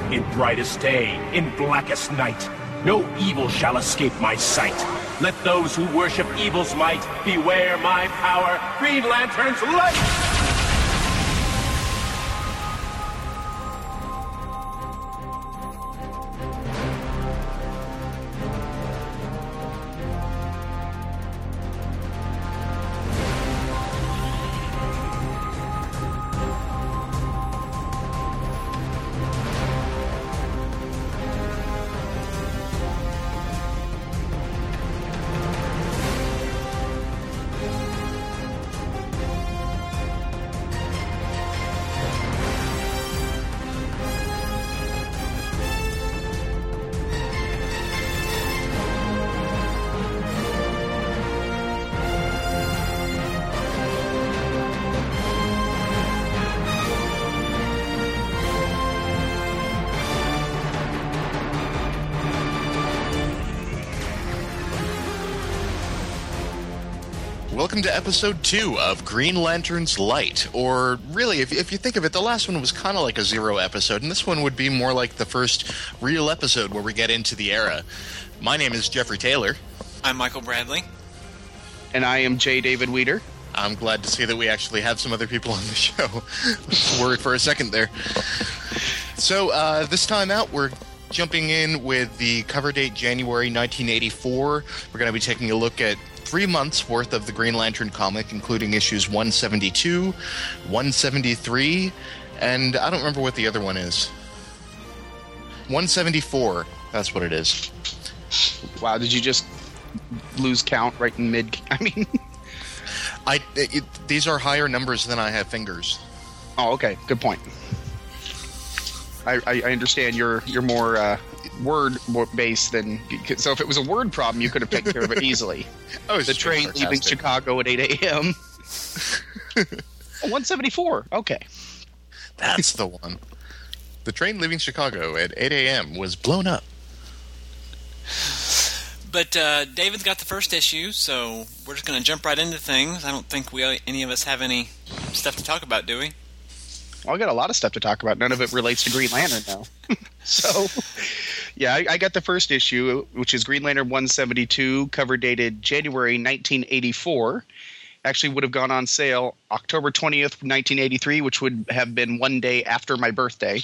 In brightest day, in blackest night, no evil shall escape my sight. Let those who worship evil's might beware my power, Green Lantern's light! Welcome to episode 2 of Green Lantern's Light, or really, if you think of it, the last one was kind of like a Zero episode, and this one would be more like the first real episode where we get into the era. My name is Jeffrey Taylor. I'm Michael Bradley. And I am J. David Weeder. I'm glad to see that we actually have some other people on the show. Just worried for a second there. So, this time out, we're jumping in with the cover date January 1984. We're going to be taking a look at 3 months worth of the Green Lantern comic, including issues 172, 173, and I don't remember what the other one is. 174, that's what it is. Wow, did you just lose count right in mid? I mean... these are higher numbers than I have fingers. Oh, okay, good point. I understand you're more word-based than... So if it was a word problem, you could have taken care of it easily. The train leaving Chicago at 8 a.m. 174, okay. That's the one. The train leaving Chicago at 8 a.m. was blown up. But David's got the first issue, so we're just going to jump right into things. I don't think any of us have any stuff to talk about, do we? Well, I got a lot of stuff to talk about. None of it relates to Green Lantern, though. So, yeah, I got the first issue, which is Green Lantern 172, cover dated January 1984. Actually would have gone on sale October 20th, 1983, which would have been one day after my birthday.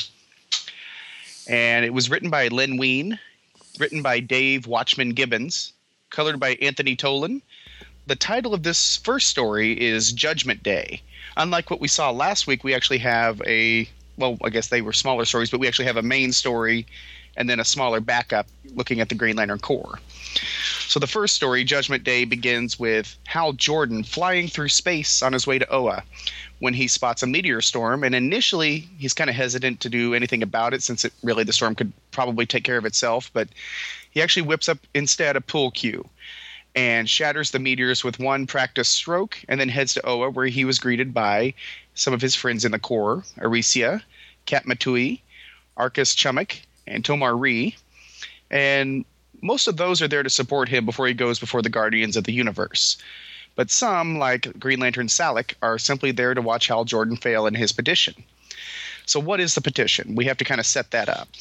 And it was written by Len Wein, written by Dave Watchman Gibbons, colored by Anthony Tolan. The title of this first story is Judgment Day. Unlike what we saw last week, we actually have I guess they were smaller stories, but we actually have a main story and then a smaller backup looking at the Green Lantern Corps. So the first story, Judgment Day, begins with Hal Jordan flying through space on his way to Oa when he spots a meteor storm, and initially he's kind of hesitant to do anything about it since the storm could probably take care of itself, but he actually whips up instead a pool cue and shatters the meteors with one practice stroke, and then heads to Oa, where he was greeted by some of his friends in the Corps, Arisia, Katmatui, Arcus Chummock, and Tomar Ree. And most of those are there to support him before he goes before the Guardians of the Universe. But some, like Green Lantern Salak, are simply there to watch Hal Jordan fail in his petition. So what is the petition? We have to kind of set that up.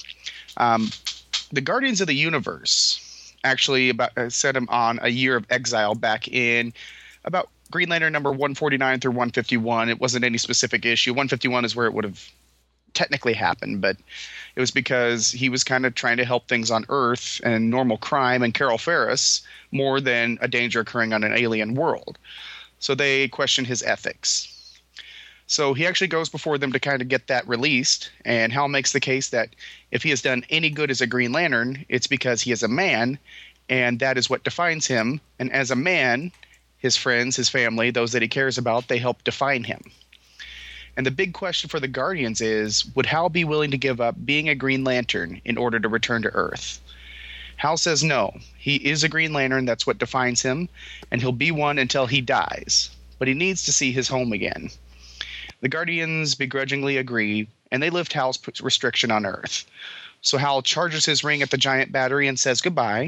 The Guardians of the Universe actually set him on a year of exile back in about Green Lantern number 149 through 151. It wasn't any specific issue. 151 is where it would have technically happened, but it was because he was kind of trying to help things on Earth and normal crime and Carol Ferris more than a danger occurring on an alien world. So they questioned his ethics. So he actually goes before them to kind of get that released, and Hal makes the case that if he has done any good as a Green Lantern, it's because he is a man, and that is what defines him. And as a man, his friends, his family, those that he cares about, they help define him. And the big question for the Guardians is, would Hal be willing to give up being a Green Lantern in order to return to Earth? Hal says no. He is a Green Lantern, that's what defines him, and he'll be one until he dies. But he needs to see his home again. The Guardians begrudgingly agree, and they lift Hal's restriction on Earth. So Hal charges his ring at the giant battery and says goodbye,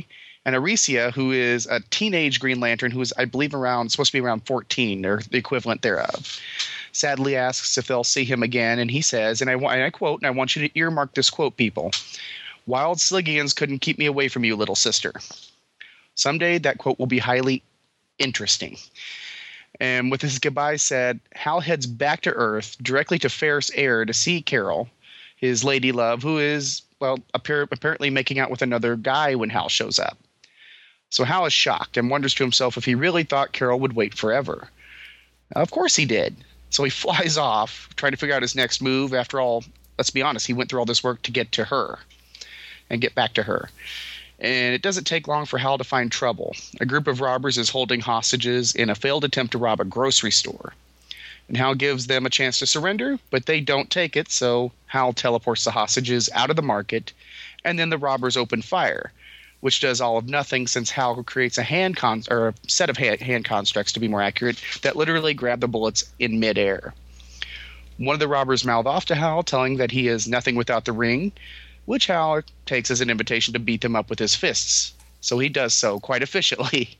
And Aricia, who is a teenage Green Lantern who is, I believe, supposed to be around 14 or the equivalent thereof, sadly asks if they'll see him again. And he says, and I quote, and I want you to earmark this quote, people: "Wild Sligians couldn't keep me away from you, little sister." Someday that quote will be highly interesting. And with his goodbye said, Hal heads back to Earth, directly to Ferris Air, to see Carol, his lady love, who is, well, apparently making out with another guy when Hal shows up. So Hal is shocked and wonders to himself if he really thought Carol would wait forever. Of course he did. So he flies off, trying to figure out his next move. After all, let's be honest, he went through all this work to get to her and get back to her. And it doesn't take long for Hal to find trouble. A group of robbers is holding hostages in a failed attempt to rob a grocery store. And Hal gives them a chance to surrender, but they don't take it, so Hal teleports the hostages out of the market, and then the robbers open fire, which does all of nothing since Hal creates a set of hand constructs, to be more accurate, that literally grab the bullets in midair. One of the robbers mouth off to Hal, telling that he is nothing without the ring, which Hal takes as an invitation to beat them up with his fists. So he does so quite efficiently.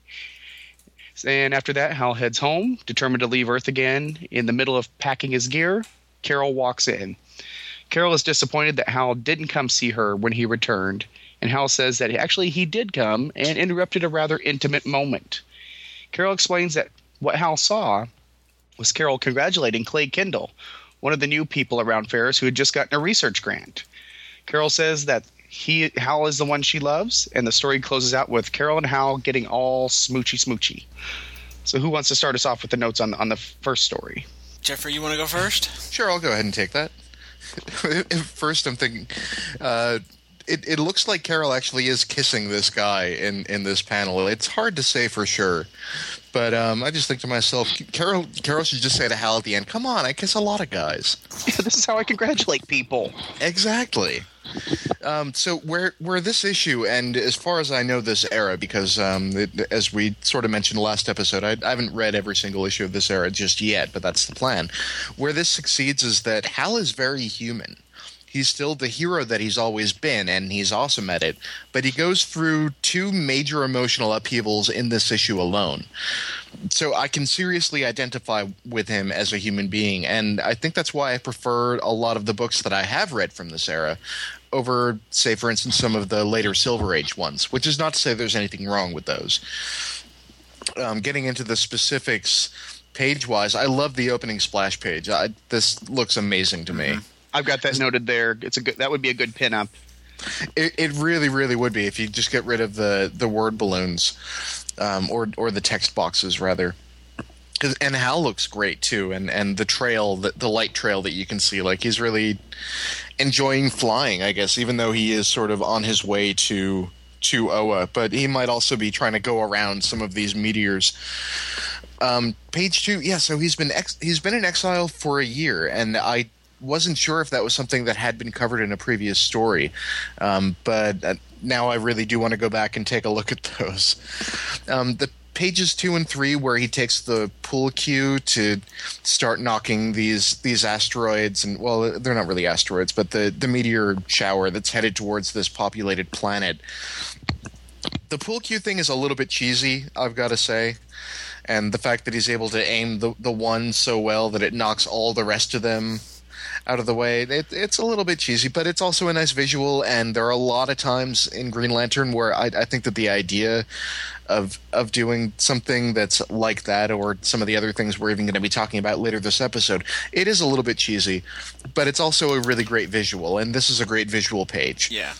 And after that, Hal heads home, determined to leave Earth again. In the middle of packing his gear, Carol walks in. Carol is disappointed that Hal didn't come see her when he returned, and Hal says that actually he did come and interrupted a rather intimate moment. Carol explains that what Hal saw was Carol congratulating Clay Kendall, one of the new people around Ferris who had just gotten a research grant. Carol says that Hal is the one she loves, and the story closes out with Carol and Hal getting all smoochy. So who wants to start us off with the notes on the first story? Jeffrey, you want to go first? Sure, I'll go ahead and take that. First, I'm thinking, it looks like Carol actually is kissing this guy in this panel. It's hard to say for sure, but I just think to myself, Carol should just say to Hal at the end, "Come on, I kiss a lot of guys." Yeah, this is how I congratulate people. Exactly. So where this issue, and as far as I know this era, because as we sort of mentioned last episode, I haven't read every single issue of this era just yet, but that's the plan. Where this succeeds is that Hal is very human. He's still the hero that he's always been, and he's awesome at it. But he goes through two major emotional upheavals in this issue alone. So I can seriously identify with him as a human being, and I think that's why I prefer a lot of the books that I have read from this era over, say, for instance, some of the later Silver Age ones, which is not to say there's anything wrong with those. Getting into the specifics page-wise, I love the opening splash page. This looks amazing to me. I've got that noted there. That would be a good pinup. It really, really would be if you just get rid of the word balloons, or the text boxes rather. And Hal looks great too, and the trail, the light trail that you can see, like he's really enjoying flying, I guess, even though he is sort of on his way to Oa, but he might also be trying to go around some of these meteors. Page 2, yeah. So he's been in exile for a year, and I wasn't sure if that was something that had been covered in a previous story, but now I really do want to go back and take a look at those. The pages 2 and 3 where he takes the pool cue to start knocking these asteroids, and well, they're not really asteroids, but the meteor shower that's headed towards this populated planet. The pool cue thing is a little bit cheesy, I've got to say. And the fact that he's able to aim the one so well that it knocks all the rest of them out of the way, it's a little bit cheesy, but it's also a nice visual, and there are a lot of times in Green Lantern where I think that the idea of doing something that's like that, or some of the other things we're even going to be talking about later this episode, it is a little bit cheesy, but it's also a really great visual, and this is a great visual page. Yeah.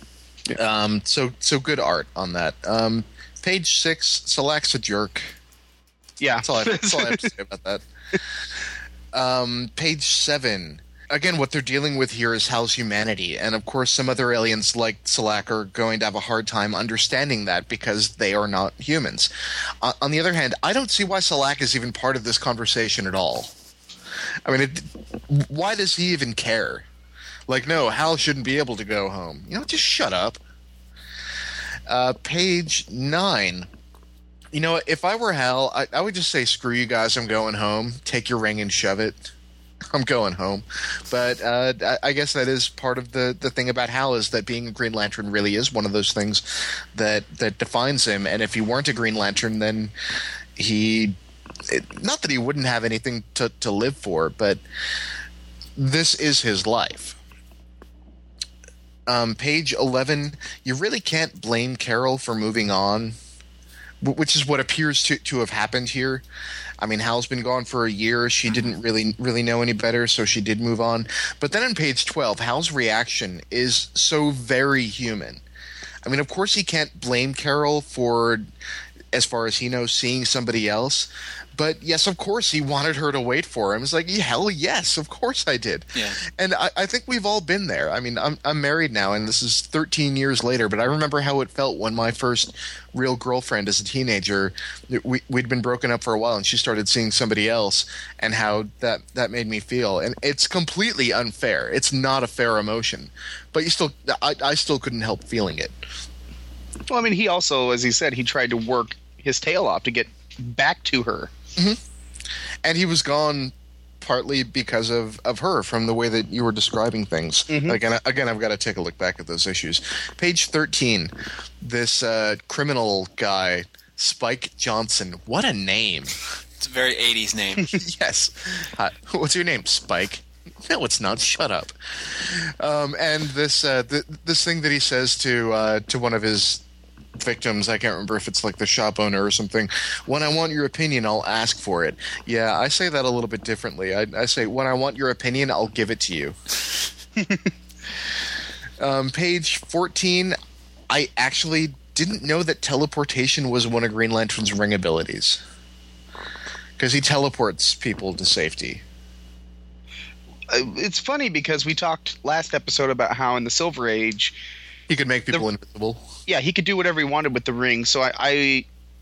So good art on that. Page 6, Selak's a jerk. Yeah. That's all I have to say about that. Page 7. Again, what they're dealing with here is Hal's humanity, and of course some other aliens like Selak are going to have a hard time understanding that because they are not humans. On the other hand, I don't see why Selak is even part of this conversation at all. I mean, why does he even care? Like, no, Hal shouldn't be able to go home. Just shut up. Page 9. If I were Hal, I would just say, screw you guys, I'm going home. Take your ring and shove it. I'm going home. But I guess that is part of the thing about Hal, is that being a Green Lantern really is one of those things that defines him. And if he weren't a Green Lantern, then not that he wouldn't have anything to live for, but this is his life. Page 11, you really can't blame Carol for moving on, which is what appears to have happened here. I mean, Hal's been gone for a year. She didn't really know any better, so she did move on. But then on page 12, Hal's reaction is so very human. I mean, of course he can't blame Carol for, as far as he knows, seeing somebody else. But yes, of course, he wanted her to wait for him. It's like, hell yes, of course I did. Yeah. And I think we've all been there. I mean, I'm married now, and this is 13 years later, but I remember how it felt when my first real girlfriend as a teenager, we'd been broken up for a while, and she started seeing somebody else, and how that made me feel. And it's completely unfair. It's not a fair emotion. But I still couldn't help feeling it. Well, I mean, he also, as he said, he tried to work his tail off to get back to her. Mm-hmm. And he was gone partly because of her, from the way that you were describing things. Mm-hmm. Again, I've got to take a look back at those issues. Page 13, this criminal guy, Spike Johnson. What a name. It's a very 80s name. Yes. What's your name, Spike? No, it's not. Shut up. And this this thing that he says to one of his victims, I can't remember if it's like the shop owner or something. When I want your opinion, I'll ask for it. Yeah, I say that a little bit differently. I say, when I want your opinion, I'll give it to you. Page 14, I actually didn't know that teleportation was one of Green Lantern's ring abilities. Because he teleports people to safety. It's funny because we talked last episode about how in the Silver Age he could make people invisible. Yeah, he could do whatever he wanted with the ring. So I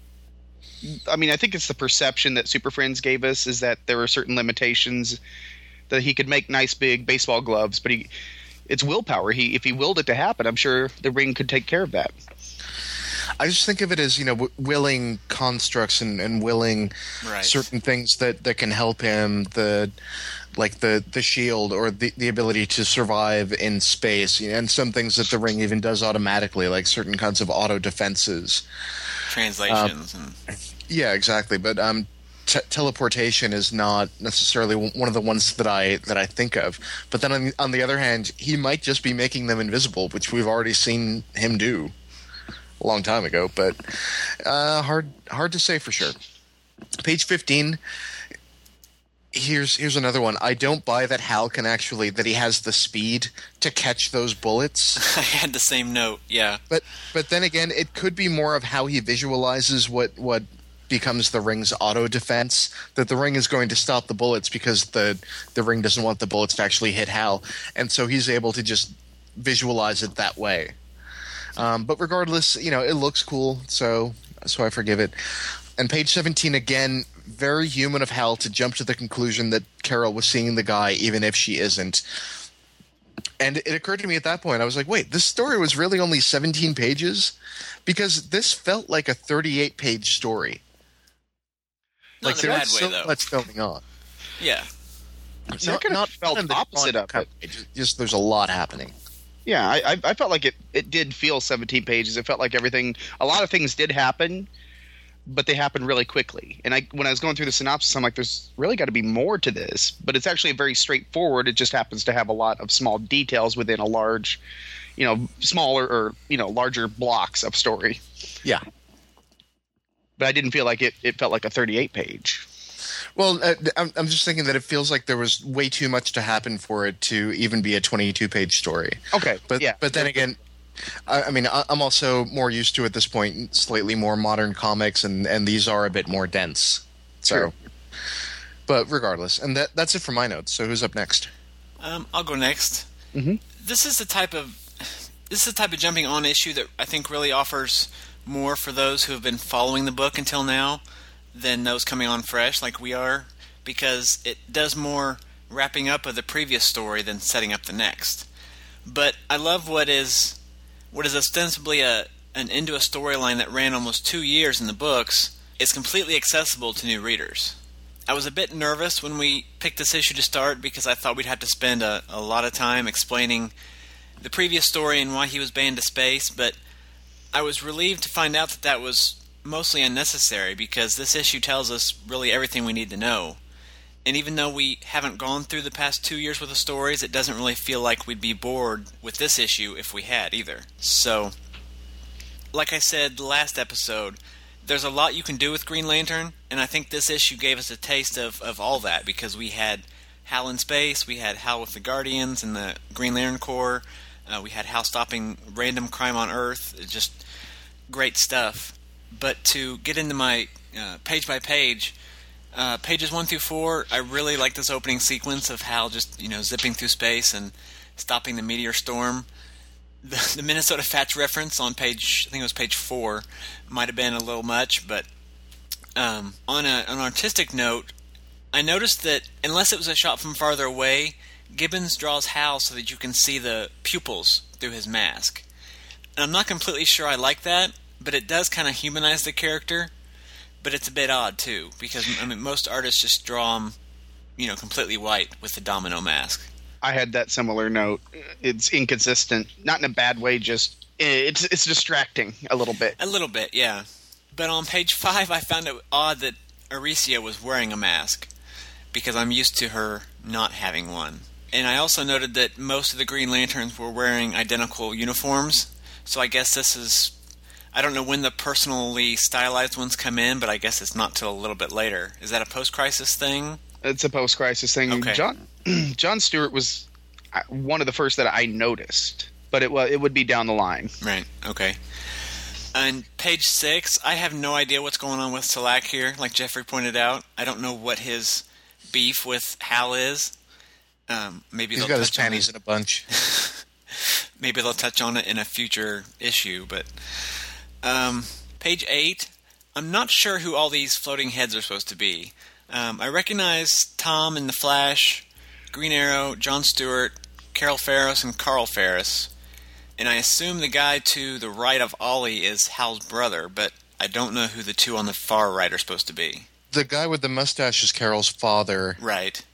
mean, I think it's the perception that Super Friends gave us, is that there were certain limitations, that he could make nice big baseball gloves, but it's willpower. If he willed it to happen, I'm sure the ring could take care of that. I just think of it as, willing constructs and willing certain things that can help him. Like the shield, or the ability to survive in space, and some things that the ring even does automatically, like certain kinds of auto defenses, translations. Yeah, exactly. But teleportation is not necessarily one of the ones that I think of. But then on the other hand, he might just be making them invisible, which we've already seen him do a long time ago. But hard to say for sure. Page 15. Here's another one. I don't buy that Hal can that he has the speed to catch those bullets. I had the same note, yeah. But then again, it could be more of how he visualizes what becomes the ring's auto defense, that the ring is going to stop the bullets because the ring doesn't want the bullets to actually hit Hal, and so he's able to just visualize it that way. But regardless, it looks cool, so I forgive it. And page 17 again, very human of Hal to jump to the conclusion that Carol was seeing the guy even if she isn't. And it occurred to me at that point, I was like, wait, this story was really only 17 pages? Because this felt like a 38-page story. Not in a bad way, so though. Much going on. Yeah. Not felt the opposite of it. Just there's a lot happening. Yeah, I felt like it did feel 17 pages. It felt like a lot of things did happen, but they happened really quickly. And when I was going through the synopsis, I'm like, there's really got to be more to this. But it's actually very straightforward. It just happens to have a lot of small details within a large, smaller or, larger blocks of story. Yeah. But I didn't feel like it felt like a 38-page. Well, I'm just thinking that it feels like there was way too much to happen for it to even be a 22-page story. Okay. But then again, I mean, I'm also more used to, at this point, slightly more modern comics, and these are a bit more dense. So, sure. But regardless, and that's it for my notes. So who's up next? I'll go next. Mm-hmm. This is the type of jumping on issue that I think really offers more for those who have been following the book until now than those coming on fresh like we are, because it does more wrapping up of the previous story than setting up the next. But I love what is ostensibly an end to a storyline that ran almost 2 years in the books is completely accessible to new readers. I was a bit nervous when we picked this issue to start because I thought we'd have to spend a lot of time explaining the previous story and why he was banned to space, but I was relieved to find out that that was mostly unnecessary because this issue tells us really everything we need to know. And even though we haven't gone through the past 2 years worth of stories, it doesn't really feel like we'd be bored with this issue if we had either. So, like I said last episode, there's a lot you can do with Green Lantern, and I think this issue gave us a taste of all that because we had Hal in space, we had Hal with the Guardians and the Green Lantern Corps, we had Hal stopping random crime on Earth, just great stuff. But to get into my page by page, pages 1 through 4, I really like this opening sequence of Hal just zipping through space and stopping the meteor storm. The Minnesota Fats reference on page, I think it was page 4, might have been a little much, but on an artistic note, I noticed that unless it was a shot from farther away, Gibbons draws Hal so that you can see the pupils through his mask. And I'm not completely sure I like that, but it does kind of humanize the character. But it's a bit odd too, because most artists just draw him, completely white with the domino mask. I had that similar note. It's inconsistent, not in a bad way. Just it's distracting a little bit. A little bit, yeah. But on page 5, I found it odd that Aricia was wearing a mask, because I'm used to her not having one. And I also noted that most of the Green Lanterns were wearing identical uniforms. So I guess this is. I don't know when the personally stylized ones come in, but I guess it's not till a little bit later. Is that a post-crisis thing? It's a post-crisis thing. Okay. John Stewart was one of the first that I noticed, but it would be down the line. Right, okay. And page 6, I have no idea what's going on with Selak here, like Jeffrey pointed out. I don't know what his beef with Hal is. Maybe he's got his panties in a bunch. Maybe they'll touch on it in a future issue, but... page 8, I'm not sure who all these floating heads are supposed to be. I recognize Tom in The Flash, Green Arrow, John Stewart, Carol Ferris, and Carl Ferris. And I assume the guy to the right of Ollie is Hal's brother, but I don't know who the two on the far right are supposed to be. The guy with the mustache is Carol's father. Right.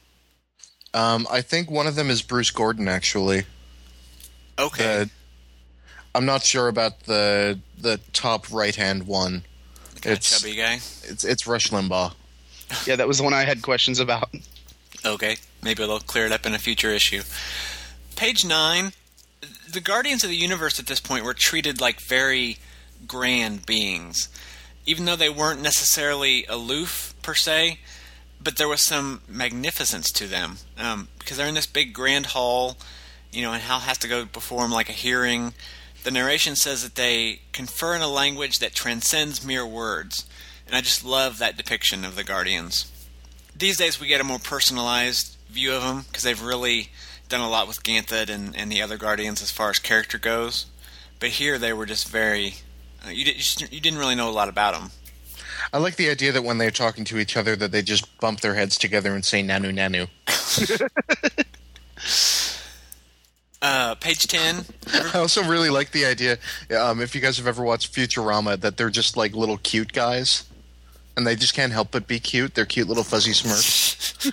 I think one of them is Bruce Gordon, actually. Okay. I'm not sure about the top right-hand one. It's chubby guy? It's Rush Limbaugh. Yeah, that was the one I had questions about. Okay. Maybe they'll clear it up in a future issue. Page 9, the Guardians of the Universe at this point were treated like very grand beings. Even though they weren't necessarily aloof, per se, but there was some magnificence to them. Because they're in this big grand hall, and Hal has to go perform like a hearing. The narration says that they confer in a language that transcends mere words, and I just love that depiction of the Guardians. These days we get a more personalized view of them, because they've really done a lot with Ganthet and the other Guardians as far as character goes, but here they were just very... you didn't really know a lot about them. I like the idea that when they're talking to each other that they just bump their heads together and say nanu nanu. Page 10. I also really like the idea, if you guys have ever watched Futurama, that they're just like little cute guys. And they just can't help but be cute. They're cute little fuzzy smurfs.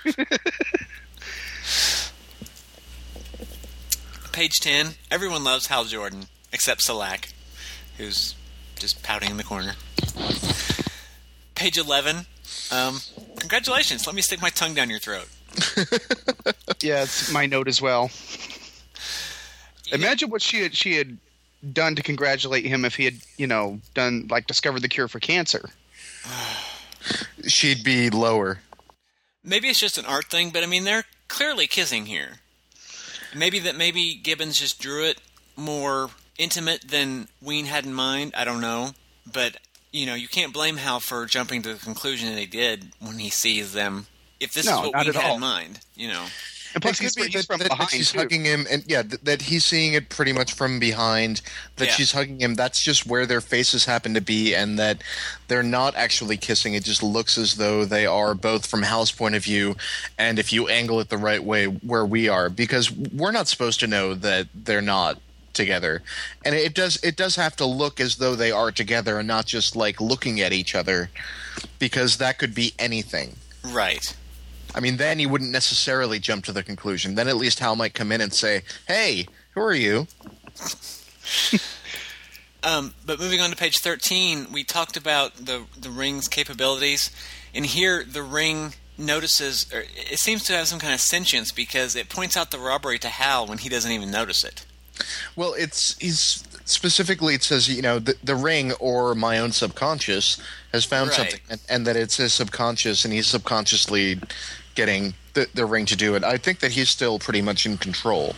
Page 10. Everyone loves Hal Jordan, except Selak, who's just pouting in the corner. Page 11. Congratulations. Let me stick my tongue down your throat. Yeah, it's my note as well. Imagine what she had done to congratulate him if he had, discovered the cure for cancer. She'd be lower. Maybe it's just an art thing, but they're clearly kissing here. Maybe Gibbons just drew it more intimate than Ween had in mind. I don't know, but you can't blame Hal for jumping to the conclusion that he did when he sees them. If this is what Ween had in mind, And plus, it could he's from behind, that she's too. hugging him, and that he's seeing it pretty much from behind. That she's hugging him. That's just where their faces happen to be, and that they're not actually kissing. It just looks as though they are, both from Hal's point of view, and if you angle it the right way, where we are, because we're not supposed to know that they're not together, and it does have to look as though they are together, and not just like looking at each other, because that could be anything. Right. I mean, then you wouldn't necessarily jump to the conclusion. Then at least Hal might come in and say, "Hey, who are you?" But moving on to page 13, we talked about the ring's capabilities, and here the ring notices, or it seems to have some kind of sentience because it points out the robbery to Hal when he doesn't even notice it. Well, he's specifically, it says, the ring or my own subconscious has found Right. something, and that it's his subconscious, and he's subconsciously getting the ring to do it. I think that he's still pretty much in control.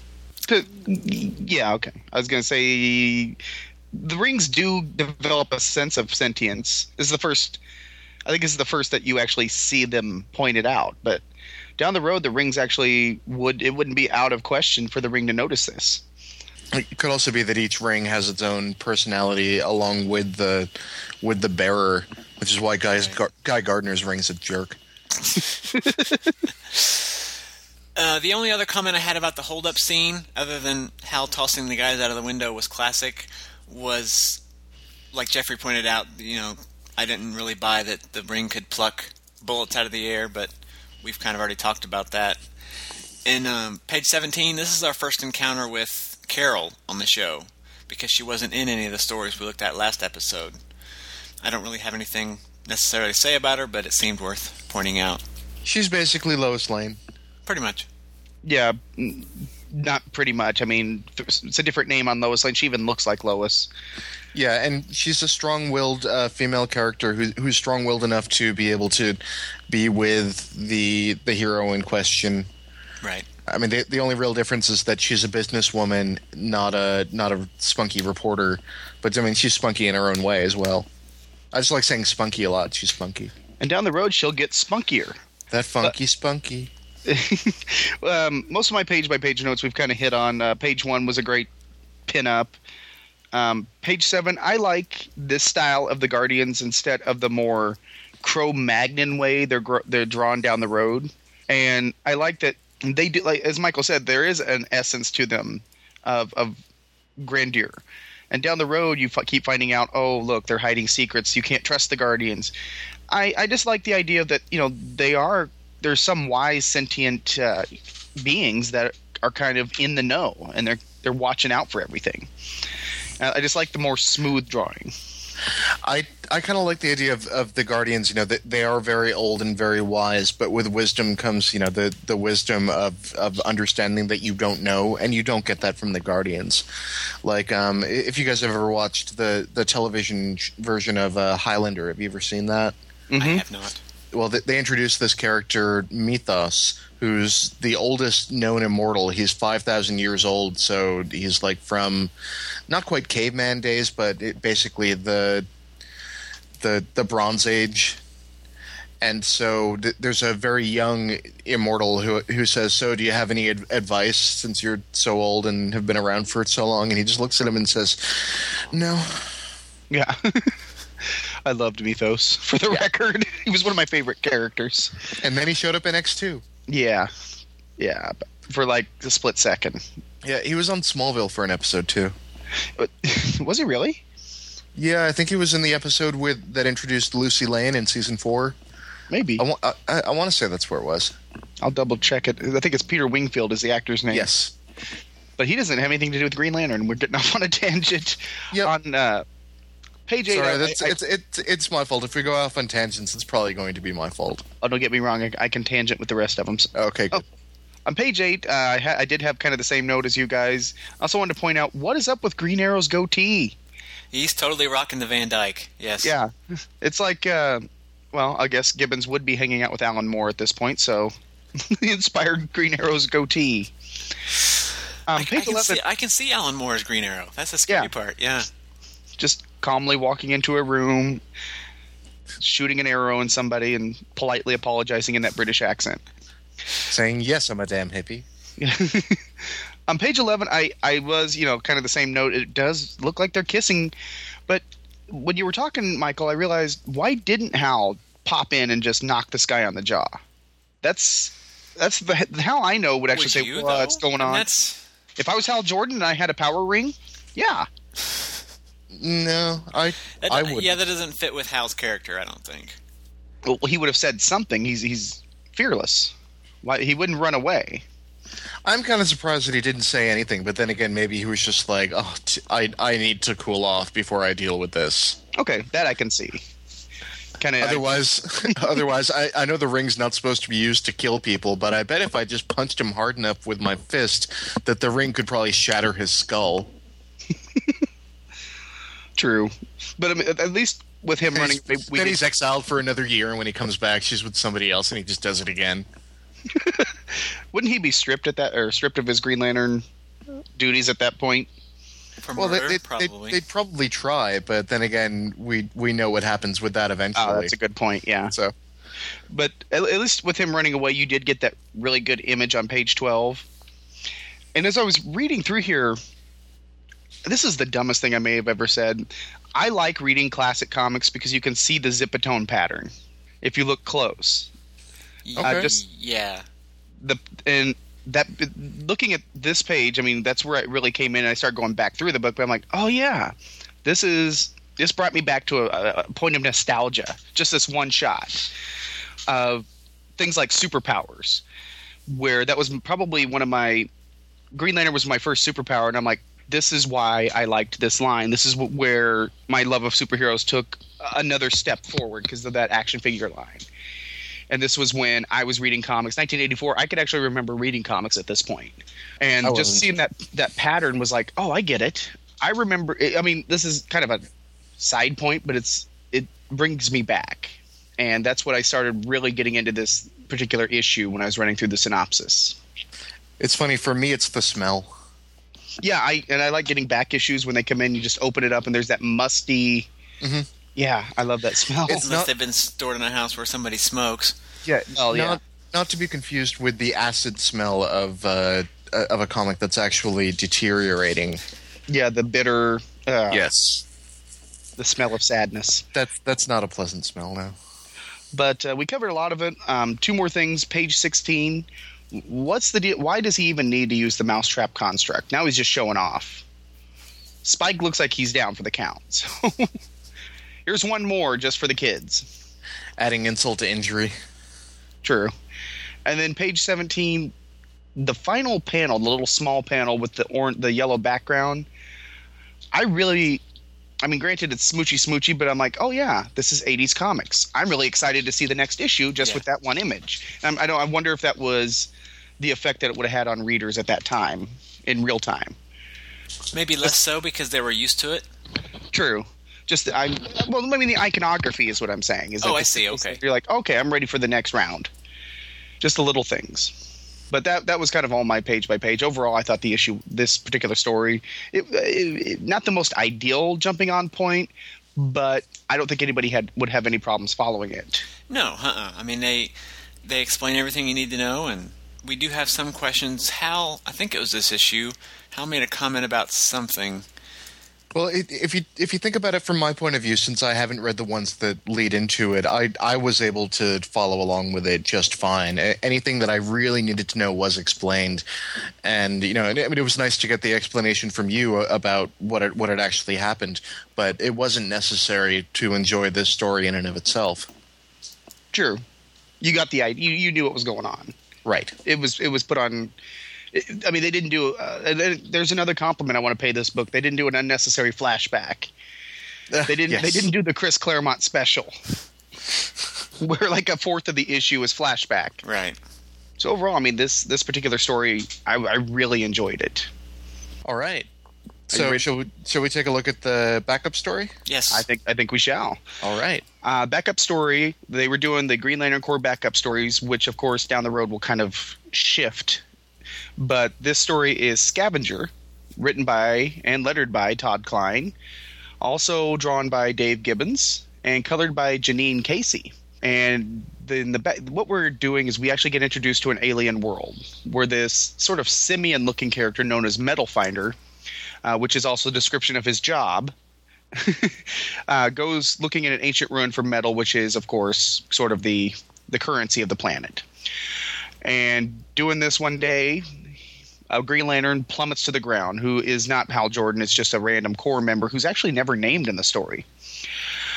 Yeah, okay. I was going to say the rings do develop a sense of sentience. This is the first that you actually see them pointed out. But down the road, the rings actually wouldn't be out of question for the ring to notice this. It could also be that each ring has its own personality along with the bearer, which is why Guy Gardner's ring's a jerk. The only other comment I had about the hold-up scene, other than Hal tossing the guys out of the window, was classic, was, like Jeffrey pointed out, I didn't really buy that the ring could pluck bullets out of the air, but we've kind of already talked about that. In page 17, this is our first encounter with Carol on the show, because she wasn't in any of the stories we looked at last episode. I don't really have anything necessarily to say about her, but it seemed worth pointing out. She's basically Lois Lane. Pretty much. Yeah, not pretty much. I mean, it's a different name on Lois Lane. She even looks like Lois. Yeah, and she's a strong-willed female character who's strong-willed enough to be able to be with the hero in question. Right. I mean, the only real difference is that she's a businesswoman, not a spunky reporter. But I mean, she's spunky in her own way as well. I just like saying spunky a lot. She's spunky. And down the road, she'll get spunkier. That funky spunky. Most of my page-by-page notes we've kind of hit on. Page 1 was a great pin-up. Page 7, I like this style of the Guardians instead of the more Cro-Magnon way they're drawn down the road. And I like that they do, like as Michael said, there is an essence to them of grandeur. And down the road, you keep finding out, oh, look, they're hiding secrets. You can't trust the Guardians. I just like the idea that, there's some wise, sentient beings that are kind of in the know, and they're watching out for everything. I just like the more smooth drawing. I kind of like the idea of the Guardians, that they are very old and very wise, but with wisdom comes, the wisdom of understanding that you don't know, and you don't get that from the Guardians. Like, if you guys have ever watched the television version of Highlander, have you ever seen that? Mm-hmm. I have not. Well, they introduced this character, Mythos, who's the oldest known immortal. He's 5,000 years old, so he's like from not quite caveman days, but basically the Bronze Age. And so there's a very young immortal who says, "So do you have any advice since you're so old and have been around for so long?" And he just looks at him and says, "No." Yeah. I loved Mythos, for the record. He was one of my favorite characters. And then he showed up in X2. Yeah, for like a split second. Yeah, he was on Smallville for an episode too. Was he really? Yeah, I think he was in the episode that introduced Lucy Lane in season 4. Maybe. I want to say that's where it was. I'll double check it. I think it's Peter Wingfield is the actor's name. Yes. But he doesn't have anything to do with Green Lantern. We're getting off on a tangent. Yep. On page 8. Sorry, it's my fault. If we go off on tangents, it's probably going to be my fault. Oh, don't get me wrong. I can tangent with the rest of them. Okay, good. On page 8, I did have kind of the same note as you guys. I also wanted to point out, what is up with Green Arrow's goatee? He's totally rocking the Van Dyke, yes. Yeah. It's like, I guess Gibbons would be hanging out with Alan Moore at this point, so he inspired Green Arrow's goatee. Page 11. I can see Alan Moore as Green Arrow. That's the scary part, yeah. Just calmly walking into a room, shooting an arrow in somebody, and politely apologizing in that British accent. Saying, yes, I'm a damn hippie. On page 11, I was, kind of the same note. It does look like they're kissing, but when you were talking, Michael, I realized, why didn't Hal pop in and just knock this guy on the jaw? That's how I know would actually say, what's going on? If I was Hal Jordan and I had a power ring, yeah. No, I would. Yeah, that doesn't fit with Hal's character, I don't think. Well, he would have said something. He's fearless. Why he wouldn't run away? I'm kind of surprised that he didn't say anything, but then again, maybe he was just like, oh, I need to cool off before I deal with this. Okay, that I can see. Kind of. Otherwise, I know the ring's not supposed to be used to kill people, but I bet if I just punched him hard enough with my fist, that the ring could probably shatter his skull. True, but I mean, at least with him running, then he's exiled for another year, and when he comes back, she's with somebody else, and he just does it again. Wouldn't he be stripped of his Green Lantern duties at that point? For murder, probably. They'd probably try, but then again, we know what happens with that eventually. Oh, that's a good point. Yeah. So, but at least with him running away, you did get that really good image on page 12. And as I was reading through here, this is the dumbest thing I may have ever said. I like reading classic comics because you can see the zipatone pattern if you look close. Okay. Looking at this page, I mean, that's where I really came in and I started going back through the book, but I'm like, oh yeah, this brought me back to a point of nostalgia. Just this one shot of things like superpowers, where that was probably one of my Green Lantern was my first superpower, and I'm like, this is why I liked this line. This is where my love of superheroes took another step forward because of that action figure line. And this was when I was reading comics. 1984, I could actually remember reading comics at this point. And just seeing that pattern was like, oh, I get it. I remember – I mean, this is kind of a side point, but it brings me back. And that's what I started really getting into this particular issue when I was running through the synopsis. It's funny. For me, it's the smell. Yeah, I like getting back issues when they come in. You just open it up, and there's that musty mm-hmm. Yeah, I love that smell. Unless they've been stored in a house where somebody smokes. Yeah, not to be confused with the acid smell of a comic that's actually deteriorating. Yeah, the bitter. Yes, the smell of sadness. That's not a pleasant smell now. But we covered a lot of it. Two more things. Page 16. What's the deal? Why does he even need to use the mousetrap construct? Now he's just showing off. Spike looks like he's down for the count. So here's one more just for the kids. Adding insult to injury. True. And then page 17, the final panel, the little small panel with the yellow background. I mean, granted it's smoochy, but I'm like, oh yeah, this is 80s comics. I'm really excited to see the next issue just with that one image. I wonder if that was the effect that it would have had on readers at that time, in real time. Maybe less so because they were used to it. True. The iconography is what I'm saying. I see. Okay. You're like, okay, I'm ready for the next round. Just the little things. But that was kind of all my page by page. Overall, I thought this particular story, it not the most ideal jumping on point, but I don't think anybody would have any problems following it. No, I mean, they explain everything you need to know, and we do have some questions. Hal, I think it was this issue, Hal made a comment about something. Well, if you think about it from my point of view, since I haven't read the ones that lead into it, I was able to follow along with it just fine. Anything that I really needed to know was explained, and it was nice to get the explanation from you about what had actually happened. But it wasn't necessary to enjoy this story in and of itself. True, you got the idea. You knew what was going on. Right. It was put on. I mean, they didn't do. There's another compliment I want to pay this book. They didn't do an unnecessary flashback. They didn't. Yes. They didn't do the Chris Claremont special, where like a fourth of the issue is flashback. Right. So overall, I mean, this particular story, I really enjoyed it. All right. So shall we take a look at the backup story? Yes. I think we shall. All right. Backup story. They were doing the Green Lantern Corps backup stories, which of course down the road will kind of shift. But this story is Scavenger, written by and lettered by Todd Klein, also drawn by Dave Gibbons, and colored by Janine Casey. And what we're doing is we actually get introduced to an alien world, where this sort of simian-looking character known as Metal Finder, which is also a description of his job, goes looking at an ancient ruin for metal, which is, of course, sort of the currency of the planet. And doing this one day, a Green Lantern plummets to the ground, who is not Hal Jordan. It's just a random Corps member who's actually never named in the story.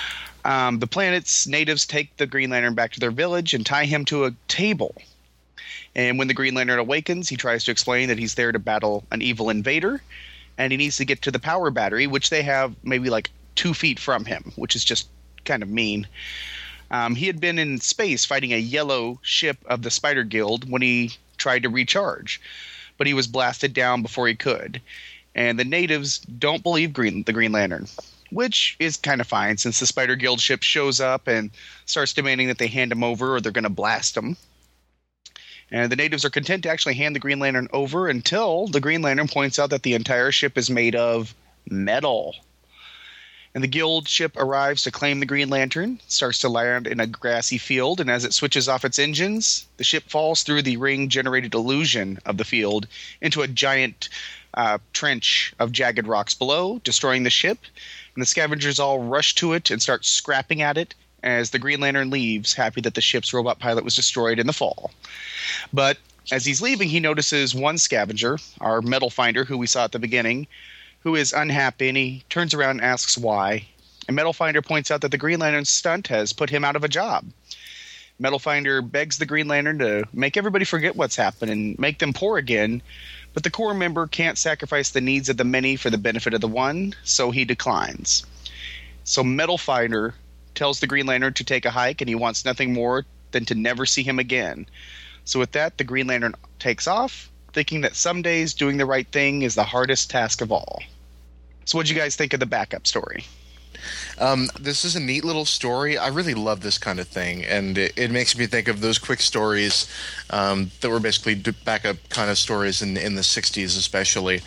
The planet's natives take the Green Lantern back to their village and tie him to a table. And when the Green Lantern awakens, he tries to explain that he's there to battle an evil invader, and he needs to get to the power battery, which they have maybe like 2 feet from him, which is just kind of mean. He had been in space fighting a yellow ship of the Spider Guild when he tried to recharge, but he was blasted down before he could. And the natives don't believe the Green Lantern, which is kind of fine since the Spider Guild ship shows up and starts demanding that they hand him over or they're going to blast him. And the natives are content to actually hand the Green Lantern over until the Green Lantern points out that the entire ship is made of metal. And the Guild ship arrives to claim the Green Lantern, starts to land in a grassy field, and as it switches off its engines, the ship falls through the ring-generated illusion of the field into a giant trench of jagged rocks below, destroying the ship. And the scavengers all rush to it and start scrapping at it as the Green Lantern leaves, happy that the ship's robot pilot was destroyed in the fall. But as he's leaving, he notices one scavenger, our Metal Finder, who we saw at the beginning, who is unhappy, and he turns around and asks why. And Metal Finder points out that the Green Lantern stunt has put him out of a job. Metal Finder begs the Green Lantern to make everybody forget what's happened and make them poor again, but the Corps member can't sacrifice the needs of the many for the benefit of the one, so he declines. So Metal Finder tells the Green Lantern to take a hike, and he wants nothing more than to never see him again. So with that, the Green Lantern takes off, thinking that some days doing the right thing is the hardest task of all. So what'd you guys think of the backup story? This is a neat little story. I really love this kind of thing, and it makes me think of those quick stories that were basically backup kind of stories in the 60s especially.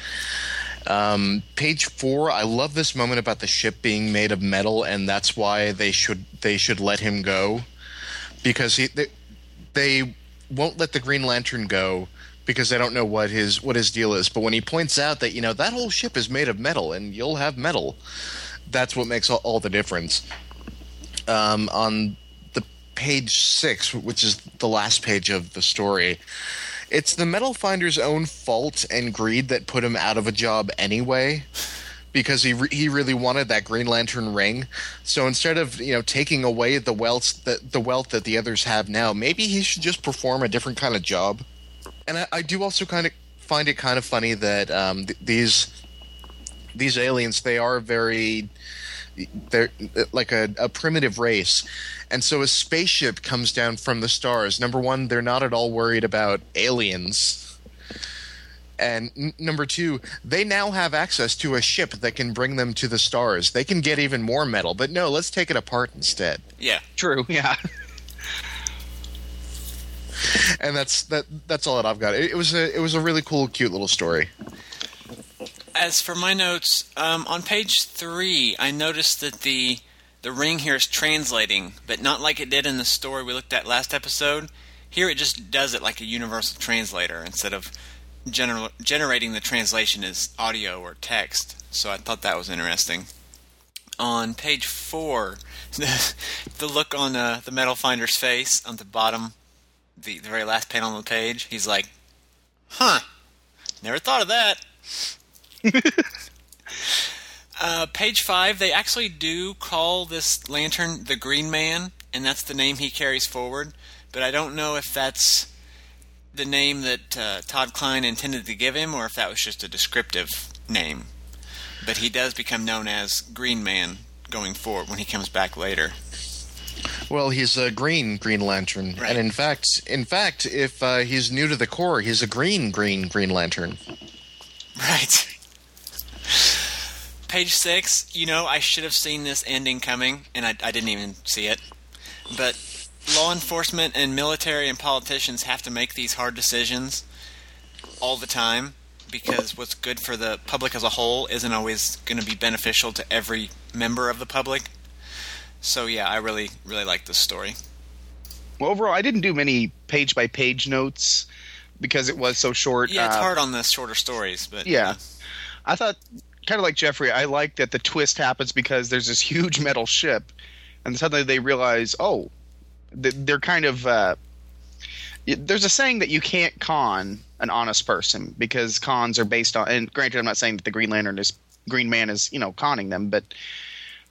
Page 4, I love this moment about the ship being made of metal, and that's why they should let him go, because they won't let the Green Lantern go because they don't know what his deal is. But when he points out that, that whole ship is made of metal and you'll have metal, that's what makes all the difference. On the page 6, which is the last page of the story, it's the Metal Finder's own fault and greed that put him out of a job anyway, because he really wanted that Green Lantern ring. So instead of taking away the wealth that the others have now, maybe he should just perform a different kind of job. And I do also kind of find it kind of funny that these aliens, they're like a primitive race. And so a spaceship comes down from the stars. Number one, they're not at all worried about aliens. And number two, they now have access to a ship that can bring them to the stars. They can get even more metal, but no, let's take it apart instead. Yeah. True, yeah. And that's all that I've got. It was a really cool, cute little story. As for my notes, on page 3, I noticed that the ring here is translating, but not like it did in the story we looked at last episode. Here it just does it like a universal translator instead of generating the translation as audio or text. So I thought that was interesting. On page 4, the look on the Metal Finder's face on the bottom, the very last panel on the page, he's like, huh, never thought of that. Page 5, they actually do call this lantern the Green Man, and that's the name he carries forward, but I don't know if that's the name that Todd Klein intended to give him, or if that was just a descriptive name. But he does become known as Green Man going forward when he comes back later. Well, he's a Green Lantern, right. And in fact, if he's new to the Corps, he's a Green Lantern. Right. Page 6, I should have seen this ending coming, and I didn't even see it. But law enforcement and military and politicians have to make these hard decisions all the time, because what's good for the public as a whole isn't always going to be beneficial to every member of the public. So yeah, I really, really like this story. Well, overall, I didn't do many page-by-page notes because it was so short. Yeah, it's hard on the shorter stories. But yeah. I thought, kind of like Jeffrey, I like that the twist happens because there's this huge metal ship, and suddenly they realize, they're kind of... there's a saying that you can't con an honest person because cons are based on... And granted, I'm not saying that the Green Man is, conning them, but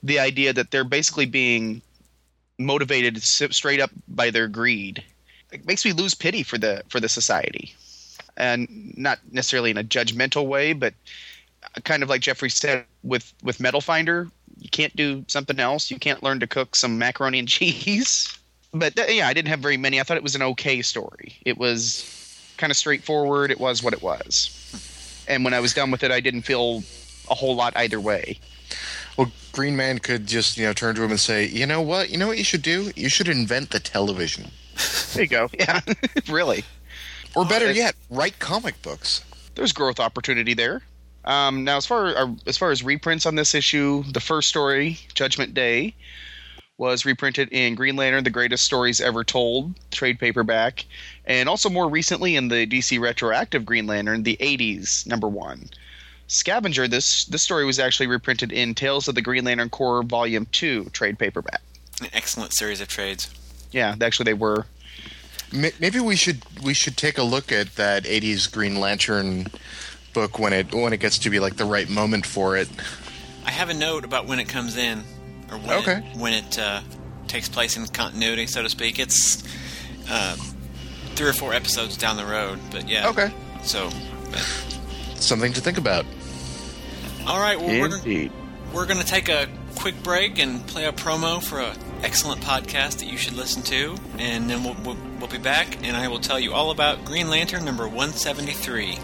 the idea that they're basically being motivated straight up by their greed. It makes me lose pity for the society, and not necessarily in a judgmental way, but kind of like Jeffrey said with Metal Finder, you can't do something else. You can't learn to cook some macaroni and cheese. But I didn't have very many. I thought it was an okay story. It was kind of straightforward. It was what it was. And when I was done with it, I didn't feel a whole lot either way. Well, Green Man could just, turn to him and say, you know what you should do? You should invent the television. There you go. Yeah, really. Or better yet, write comic books. There's growth opportunity there. Now, as far as reprints on this issue, the first story, Judgment Day, was reprinted in Green Lantern: The Greatest Stories Ever Told, trade paperback, and also more recently in the DC Retroactive Green Lantern, the 80s #1. Scavenger, this story was actually reprinted in Tales of the Green Lantern Corps Volume 2, trade paperback. An excellent series of trades. Yeah, actually they were. Maybe we should take a look at that 80s Green Lantern book when it gets to be like the right moment for it. I have a note about when it comes in, or when it takes place in continuity, so to speak. It's 3 or 4 episodes down the road, but yeah. Okay. So, something to think about. All right, well, Indeed. we're going to take a quick break and play a promo for an excellent podcast that you should listen to, and then we'll be back, and I will tell you all about Green Lantern number 173.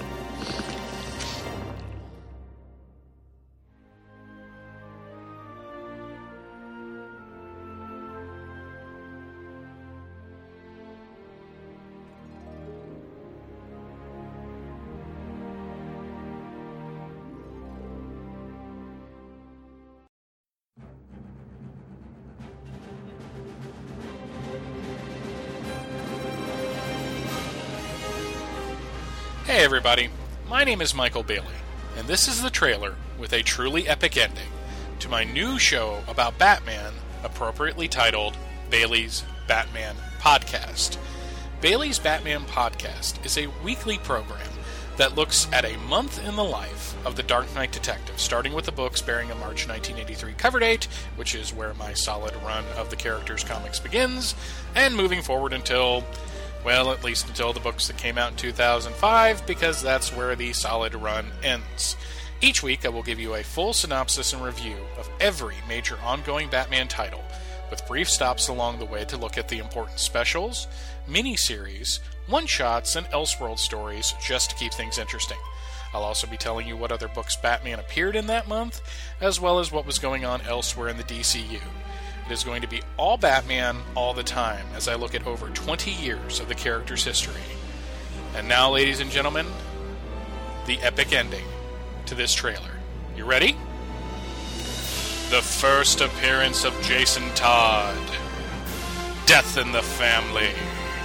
Hey everybody, my name is Michael Bailey, and this is the trailer with a truly epic ending to my new show about Batman, appropriately titled Bailey's Batman Podcast. Bailey's Batman Podcast is a weekly program that looks at a month in the life of the Dark Knight Detective, starting with the books bearing a March 1983 cover date, which is where my solid run of the characters' comics begins, and moving forward until, well, at least until the books that came out in 2005, because that's where the solid run ends. Each week I will give you a full synopsis and review of every major ongoing Batman title, with brief stops along the way to look at the important specials, mini-series, one-shots, and Elseworld stories, just to keep things interesting. I'll also be telling you what other books Batman appeared in that month, as well as what was going on elsewhere in the DCU. It is going to be all Batman all the time as I look at over 20 years of the character's history. And now, ladies and gentlemen, the epic ending to this trailer. You ready? The first appearance of Jason Todd. Death in the Family.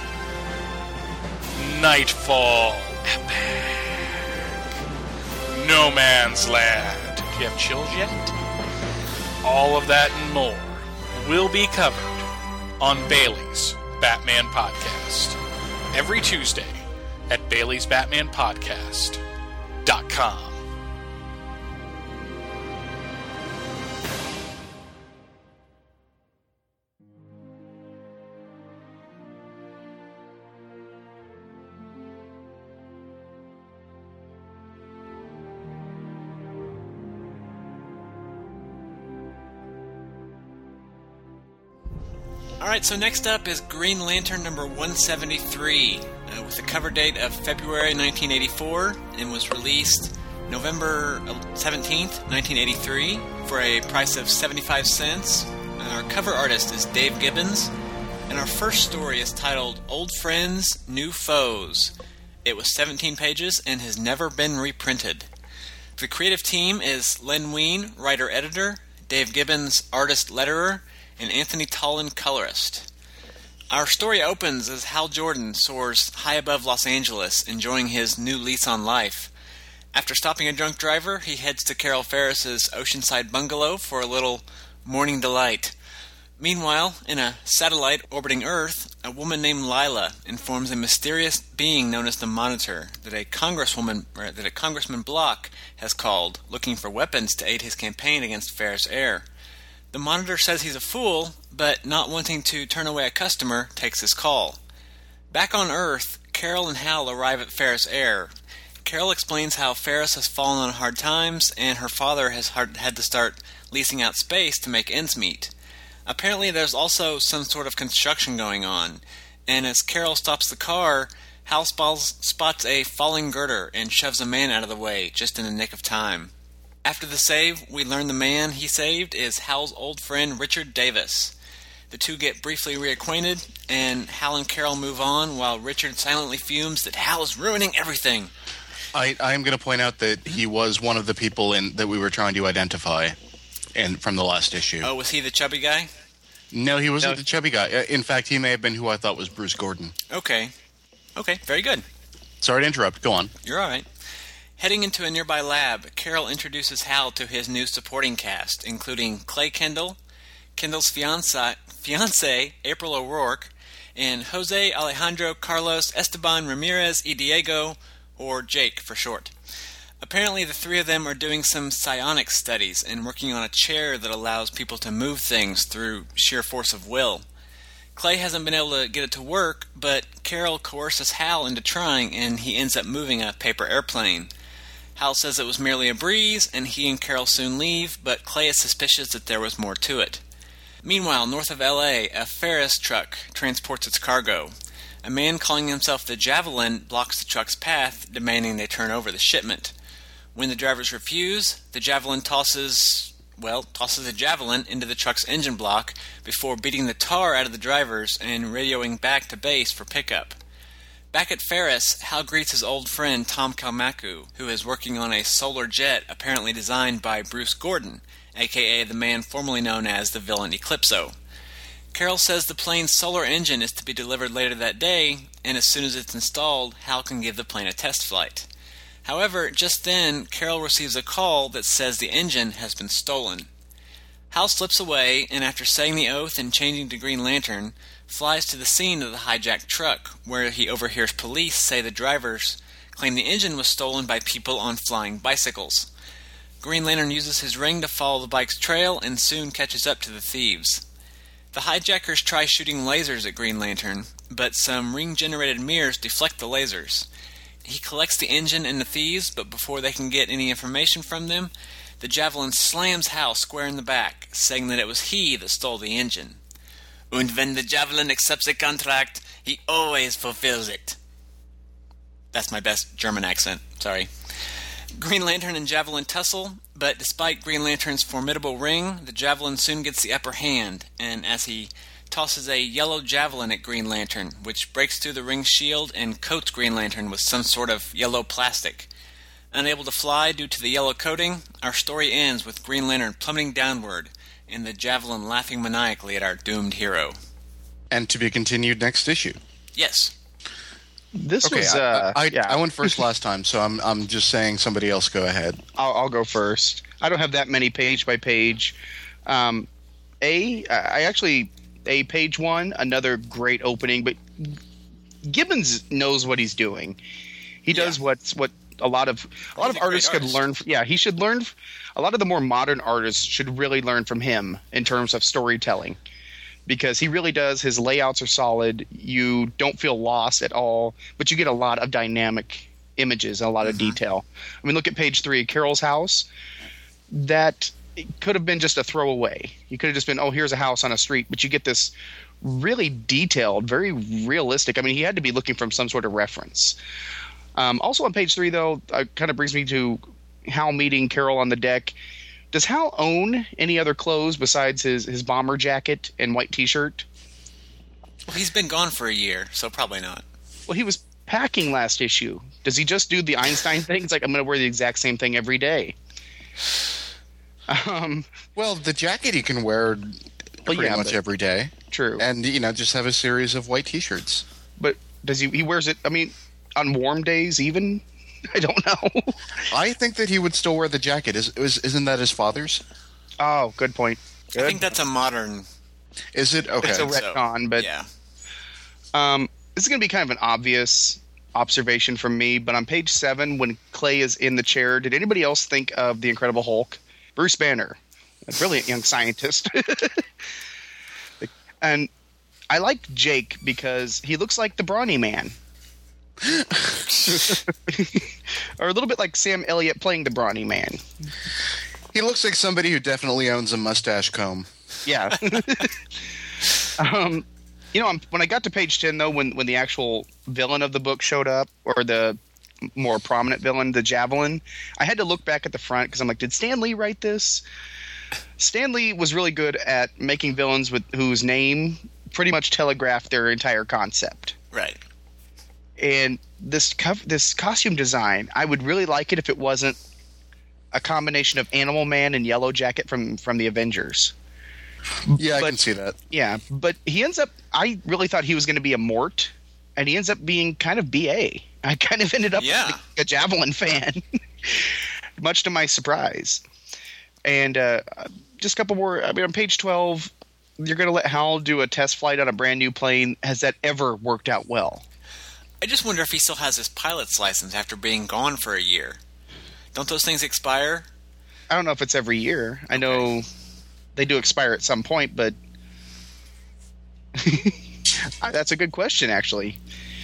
Nightfall. Epic. No Man's Land. Do you have chills yet? All of that and more will be covered on Bailey's Batman Podcast every Tuesday at Bailey'sBatmanPodcast.com. Alright, so next up is Green Lantern number 173, with a cover date of February 1984, and was released November 17th, 1983, for a price of 75 cents. Our cover artist is Dave Gibbons, and our first story is titled Old Friends, New Foes. It was 17 pages and has never been reprinted. The creative team is Len Wein, writer-editor, Dave Gibbons, artist-letterer, and Anthony Tollin, colorist. Our story opens as Hal Jordan soars high above Los Angeles, enjoying his new lease on life. After stopping a drunk driver, he heads to Carol Ferris's oceanside bungalow for a little morning delight. Meanwhile, in a satellite orbiting Earth, a woman named Lila informs a mysterious being known as the Monitor that a Congressman Block has called, looking for weapons to aid his campaign against Ferris Air. The Monitor says he's a fool, but not wanting to turn away a customer, takes his call. Back on Earth, Carol and Hal arrive at Ferris Air. Carol explains how Ferris has fallen on hard times, and her father has had to start leasing out space to make ends meet. Apparently there's also some sort of construction going on, and as Carol stops the car, Hal spots a falling girder and shoves a man out of the way just in the nick of time. After the save, we learn the man he saved is Hal's old friend Richard Davis. The two get briefly reacquainted, and Hal and Carol move on while Richard silently fumes that Hal is ruining everything. I am going to point out that he was one of the people that we were trying to identify from the last issue. Oh, was he the chubby guy? No, he wasn't the chubby guy. In fact, he may have been who I thought was Bruce Gordon. Okay, very good. Sorry to interrupt. Go on. You're all right. Heading into a nearby lab, Carol introduces Hal to his new supporting cast, including Clay Kendall, Kendall's fiancée, April O'Rourke, and Jose Alejandro Carlos Esteban Ramirez y Diego, or Jake for short. Apparently the three of them are doing some psionics studies and working on a chair that allows people to move things through sheer force of will. Clay hasn't been able to get it to work, but Carol coerces Hal into trying, and he ends up moving a paper airplane. Hal says it was merely a breeze, and he and Carol soon leave, but Clay is suspicious that there was more to it. Meanwhile, north of L.A., a Ferris truck transports its cargo. A man calling himself the Javelin blocks the truck's path, demanding they turn over the shipment. When the drivers refuse, the Javelin tosses a javelin into the truck's engine block before beating the tar out of the drivers and radioing back to base for pickup. Back at Ferris, Hal greets his old friend Tom Kalmaku, who is working on a solar jet apparently designed by Bruce Gordon, aka the man formerly known as the villain Eclipso. Carol says the plane's solar engine is to be delivered later that day, and as soon as it's installed, Hal can give the plane a test flight. However, just then, Carol receives a call that says the engine has been stolen. Hal slips away, and after saying the oath and changing to Green Lantern, flies to the scene of the hijacked truck, where he overhears police say the drivers claim the engine was stolen by people on flying bicycles. Green Lantern uses his ring to follow the bike's trail and soon catches up to the thieves. The hijackers try shooting lasers at Green Lantern, but some ring-generated mirrors deflect the lasers. He collects the engine and the thieves, but before they can get any information from them, the Javelin slams Hal square in the back, saying that it was he that stole the engine. Und wenn the Javelin accepts a contract, he always fulfills it. That's my best German accent, sorry. Green Lantern and Javelin tussle, but despite Green Lantern's formidable ring, the Javelin soon gets the upper hand, and as he tosses a yellow javelin at Green Lantern, which breaks through the ring's shield and coats Green Lantern with some sort of yellow plastic. Unable to fly due to the yellow coating, our story ends with Green Lantern plummeting downward, and the Javelin laughing maniacally at our doomed hero. And to be continued next issue. Yes. This Okay, was I went first last time, so I'm just saying somebody else go ahead. I'll go first. I don't have that many page by page. Page one, another great opening, but Gibbons knows what he's doing. He does what a lot of artists could learn. He should learn. A lot of the more modern artists should really learn from him in terms of storytelling, because he really does. His layouts are solid. You don't feel lost at all, but you get a lot of dynamic images and a lot of detail. I mean, look at page 3, Carol's house. That could have been just a throwaway. You could have just been, oh, here's a house on a street, but you get this really detailed, very realistic. I mean, he had to be looking from some sort of reference. Also on page 3, though, kind of brings me to Hal meeting Carol on the deck. Does Hal own any other clothes besides his bomber jacket and white T-shirt? Well, he's been gone for a year, so probably not. Well, he was packing last issue. Does he just do the Einstein thing? It's like, I'm going to wear the exact same thing every day. Well, the jacket he can wear pretty much every day. True. And, just have a series of white T-shirts. But does he wears it, I mean, on warm days even? I don't know. I think that he would still wear the jacket. Isn't that his father's? Oh, good point. Good. I think that's a modern... Is it? Okay. It's a retcon, but... Yeah. This is going to be kind of an obvious observation from me, but on page 7, when Clay is in the chair, did anybody else think of the Incredible Hulk? Bruce Banner. a brilliant young scientist. And I like Jake because he looks like the Brawny Man. Or a little bit like Sam Elliott playing the Brawny Man. He looks like somebody who definitely owns a mustache comb. Yeah. When I got to page 10, though, when the actual villain of the book showed up, or the more prominent villain, the Javelin, I had to look back at the front because I'm like, did Stan Lee write this? Stan Lee was really good at making villains with whose name pretty much telegraphed their entire concept. Right. And this costume design, I would really like it if it wasn't a combination of Animal Man and Yellow Jacket from the Avengers. Yeah, I can see that. Yeah, but he ends up, I really thought he was going to be a Mort, and he ends up being kind of BA. I kind of ended up a Javelin fan, much to my surprise. And just a couple more, on page 12, you're going to let Hal do a test flight on a brand new plane. Has that ever worked out well? I just wonder if he still has his pilot's license after being gone for a year. Don't those things expire? I don't know if it's every year. I know they do expire at some point, but that's a good question, actually.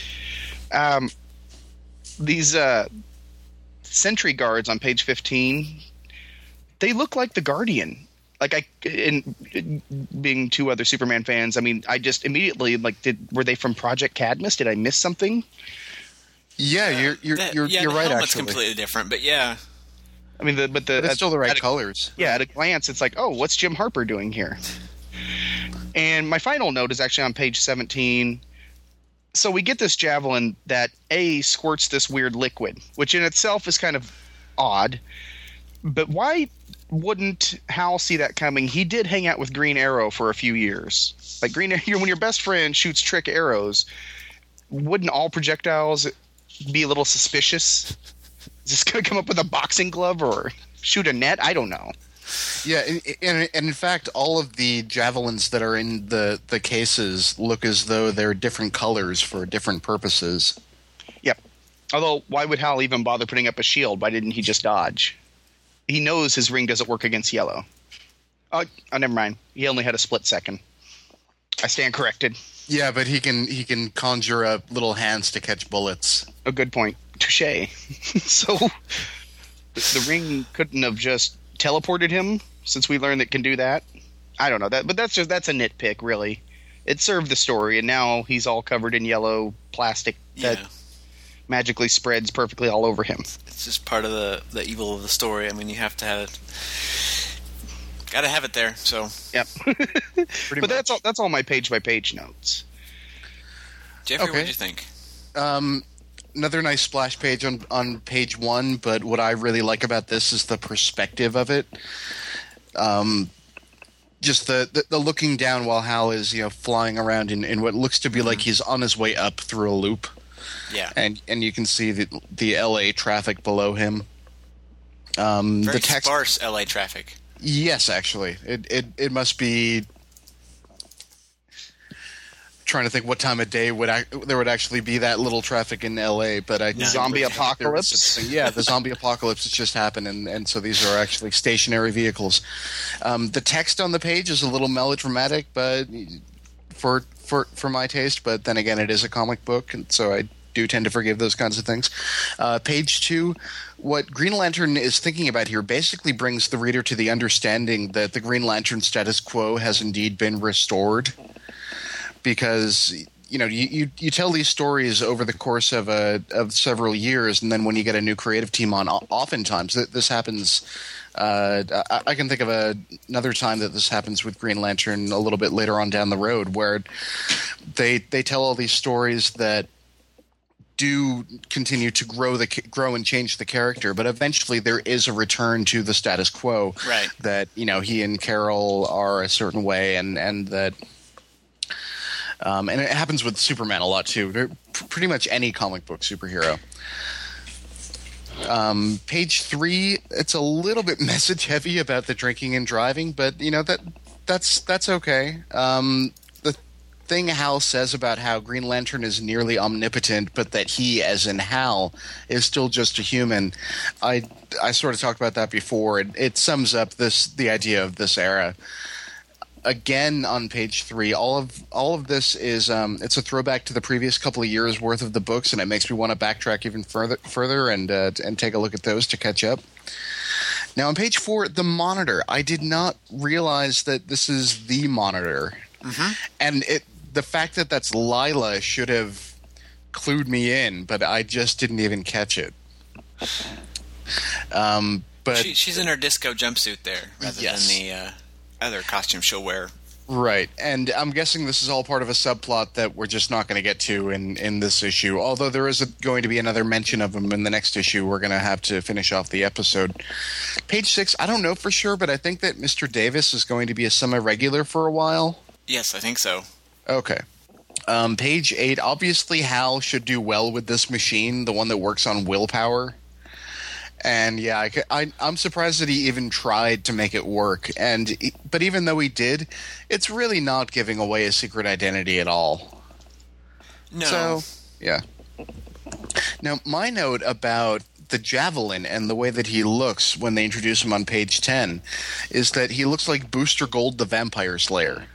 These sentry guards on page 15, they look like the Guardian. Like being two other Superman fans, I just immediately were they from Project Cadmus? Did I miss something? Yeah, you're right. Helmet's actually, completely different, but yeah. But it's still the right colors. Yeah, at a glance, it's like, oh, what's Jim Harper doing here? And my final note is actually on page 17. So we get this Javelin that squirts this weird liquid, which in itself is kind of odd. But why wouldn't Hal see that coming? He did hang out with Green Arrow for a few years. Like Green Arrow, when your best friend shoots trick arrows, wouldn't all projectiles be a little suspicious? Is this going to come up with a boxing glove or shoot a net? I don't know. Yeah, and in fact, all of the javelins that are in the cases look as though they're different colors for different purposes. Yep. Although, why would Hal even bother putting up a shield? Why didn't he just dodge? He knows his ring doesn't work against yellow. Oh, never mind. He only had a split second. I stand corrected. Yeah, but he can conjure up little hands to catch bullets. A good point. Touché. So the ring couldn't have just teleported him, since we learned it can do that. I don't know that, but that's a nitpick, really. It served the story, and now he's all covered in yellow plastic that magically spreads perfectly all over him. It's just part of the evil of the story. You have to have it. Got to have it there. So yep. But that's all my page by page notes. Jeffrey, what did you think? Another nice splash page on page 1, but what I really like about this is the perspective of it. Just the looking down while Hal is flying around in what looks to be like he's on his way up through a loop. Yeah, and you can see the LA traffic below him. Very the text, sparse LA traffic. Yes, actually, it must be. Trying to think what time of day there would actually be that little traffic in LA, but zombie apocalypse. Yeah, the zombie apocalypse has just happened, and so these are actually stationary vehicles. The text on the page is a little melodramatic, but for my taste. But then again, it is a comic book, and so I do tend to forgive those kinds of things. Page 2, what Green Lantern is thinking about here basically brings the reader to the understanding that the Green Lantern status quo has indeed been restored. Because you tell these stories over the course of several years, and then when you get a new creative team on, oftentimes this happens. I can think of another time that this happens with Green Lantern a little bit later on down the road, where they tell all these stories that do continue to grow and change the character, but eventually there is a return to the status quo. Right. That he and Carol are a certain way, and that. And it happens with Superman a lot too. Pretty much any comic book superhero. Page 3, it's a little bit message heavy about the drinking and driving, but that's okay. The thing Hal says about how Green Lantern is nearly omnipotent, but that he, as in Hal, is still just a human. I sort of talked about that before. It sums up the idea of this era. Again, on page 3, all of this is it's a throwback to the previous couple of years worth of the books, and it makes me want to backtrack even further and take a look at those to catch up. Now, on page 4, the Monitor. I did not realize that this is the Monitor, and the fact that that's Lila should have clued me in, but I just didn't even catch it. But she's in her disco jumpsuit there, rather than the other costume she'll wear. Right, and I'm guessing this is all part of a subplot that we're just not going to get to in this issue, although there is going to be another mention of him in the next issue. We're going to have to finish off the episode. Page 6, I don't know for sure, but I think that Mr. Davis is going to be a semi-regular for a while. Yes, I think so. Okay. Page 8, obviously Hal should do well with this machine, the one that works on willpower. And yeah, I'm surprised that he even tried to make it work. But even though he did, it's really not giving away a secret identity at all. No. So, yeah. Now, my note about the Javelin and the way that he looks when they introduce him on page 10 is that he looks like Booster Gold the Vampire Slayer.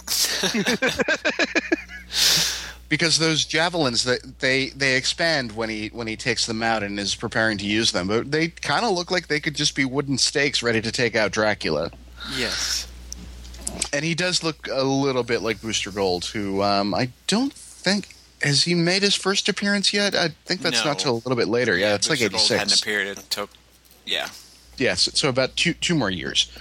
Because those javelins, they expand when he takes them out and is preparing to use them. But they kind of look like they could just be wooden stakes ready to take out Dracula. Yes. And he does look a little bit like Booster Gold, who I don't think... Has he made his first appearance yet? I think that's not till a little bit later. Yeah, it's like 86. Gold hadn't appeared until... Yeah. Yes, so about two more years.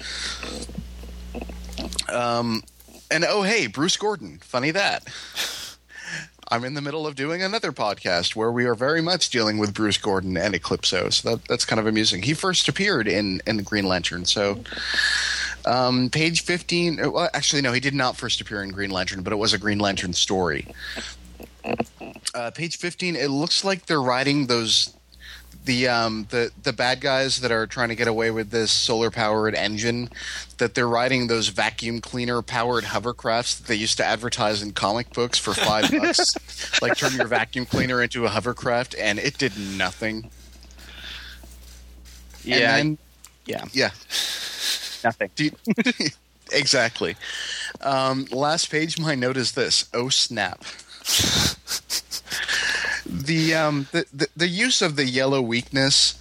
And oh, hey, Bruce Gordon. Funny that. I'm in the middle of doing another podcast where we are very much dealing with Bruce Gordon and Eclipso, so that's kind of amusing. He first appeared in Green Lantern, so page 15... Well, actually, no, he did not first appear in Green Lantern, but it was a Green Lantern story. Page 15, it looks like they're riding those... The bad guys that are trying to get away with this solar-powered engine, that they're riding those vacuum cleaner-powered hovercrafts that they used to advertise in comic books for $5. Like, turn your vacuum cleaner into a hovercraft, and it did nothing. Yeah. Yeah. Nothing. Exactly. Last page, my note is this. Oh, snap. The use of the yellow weakness,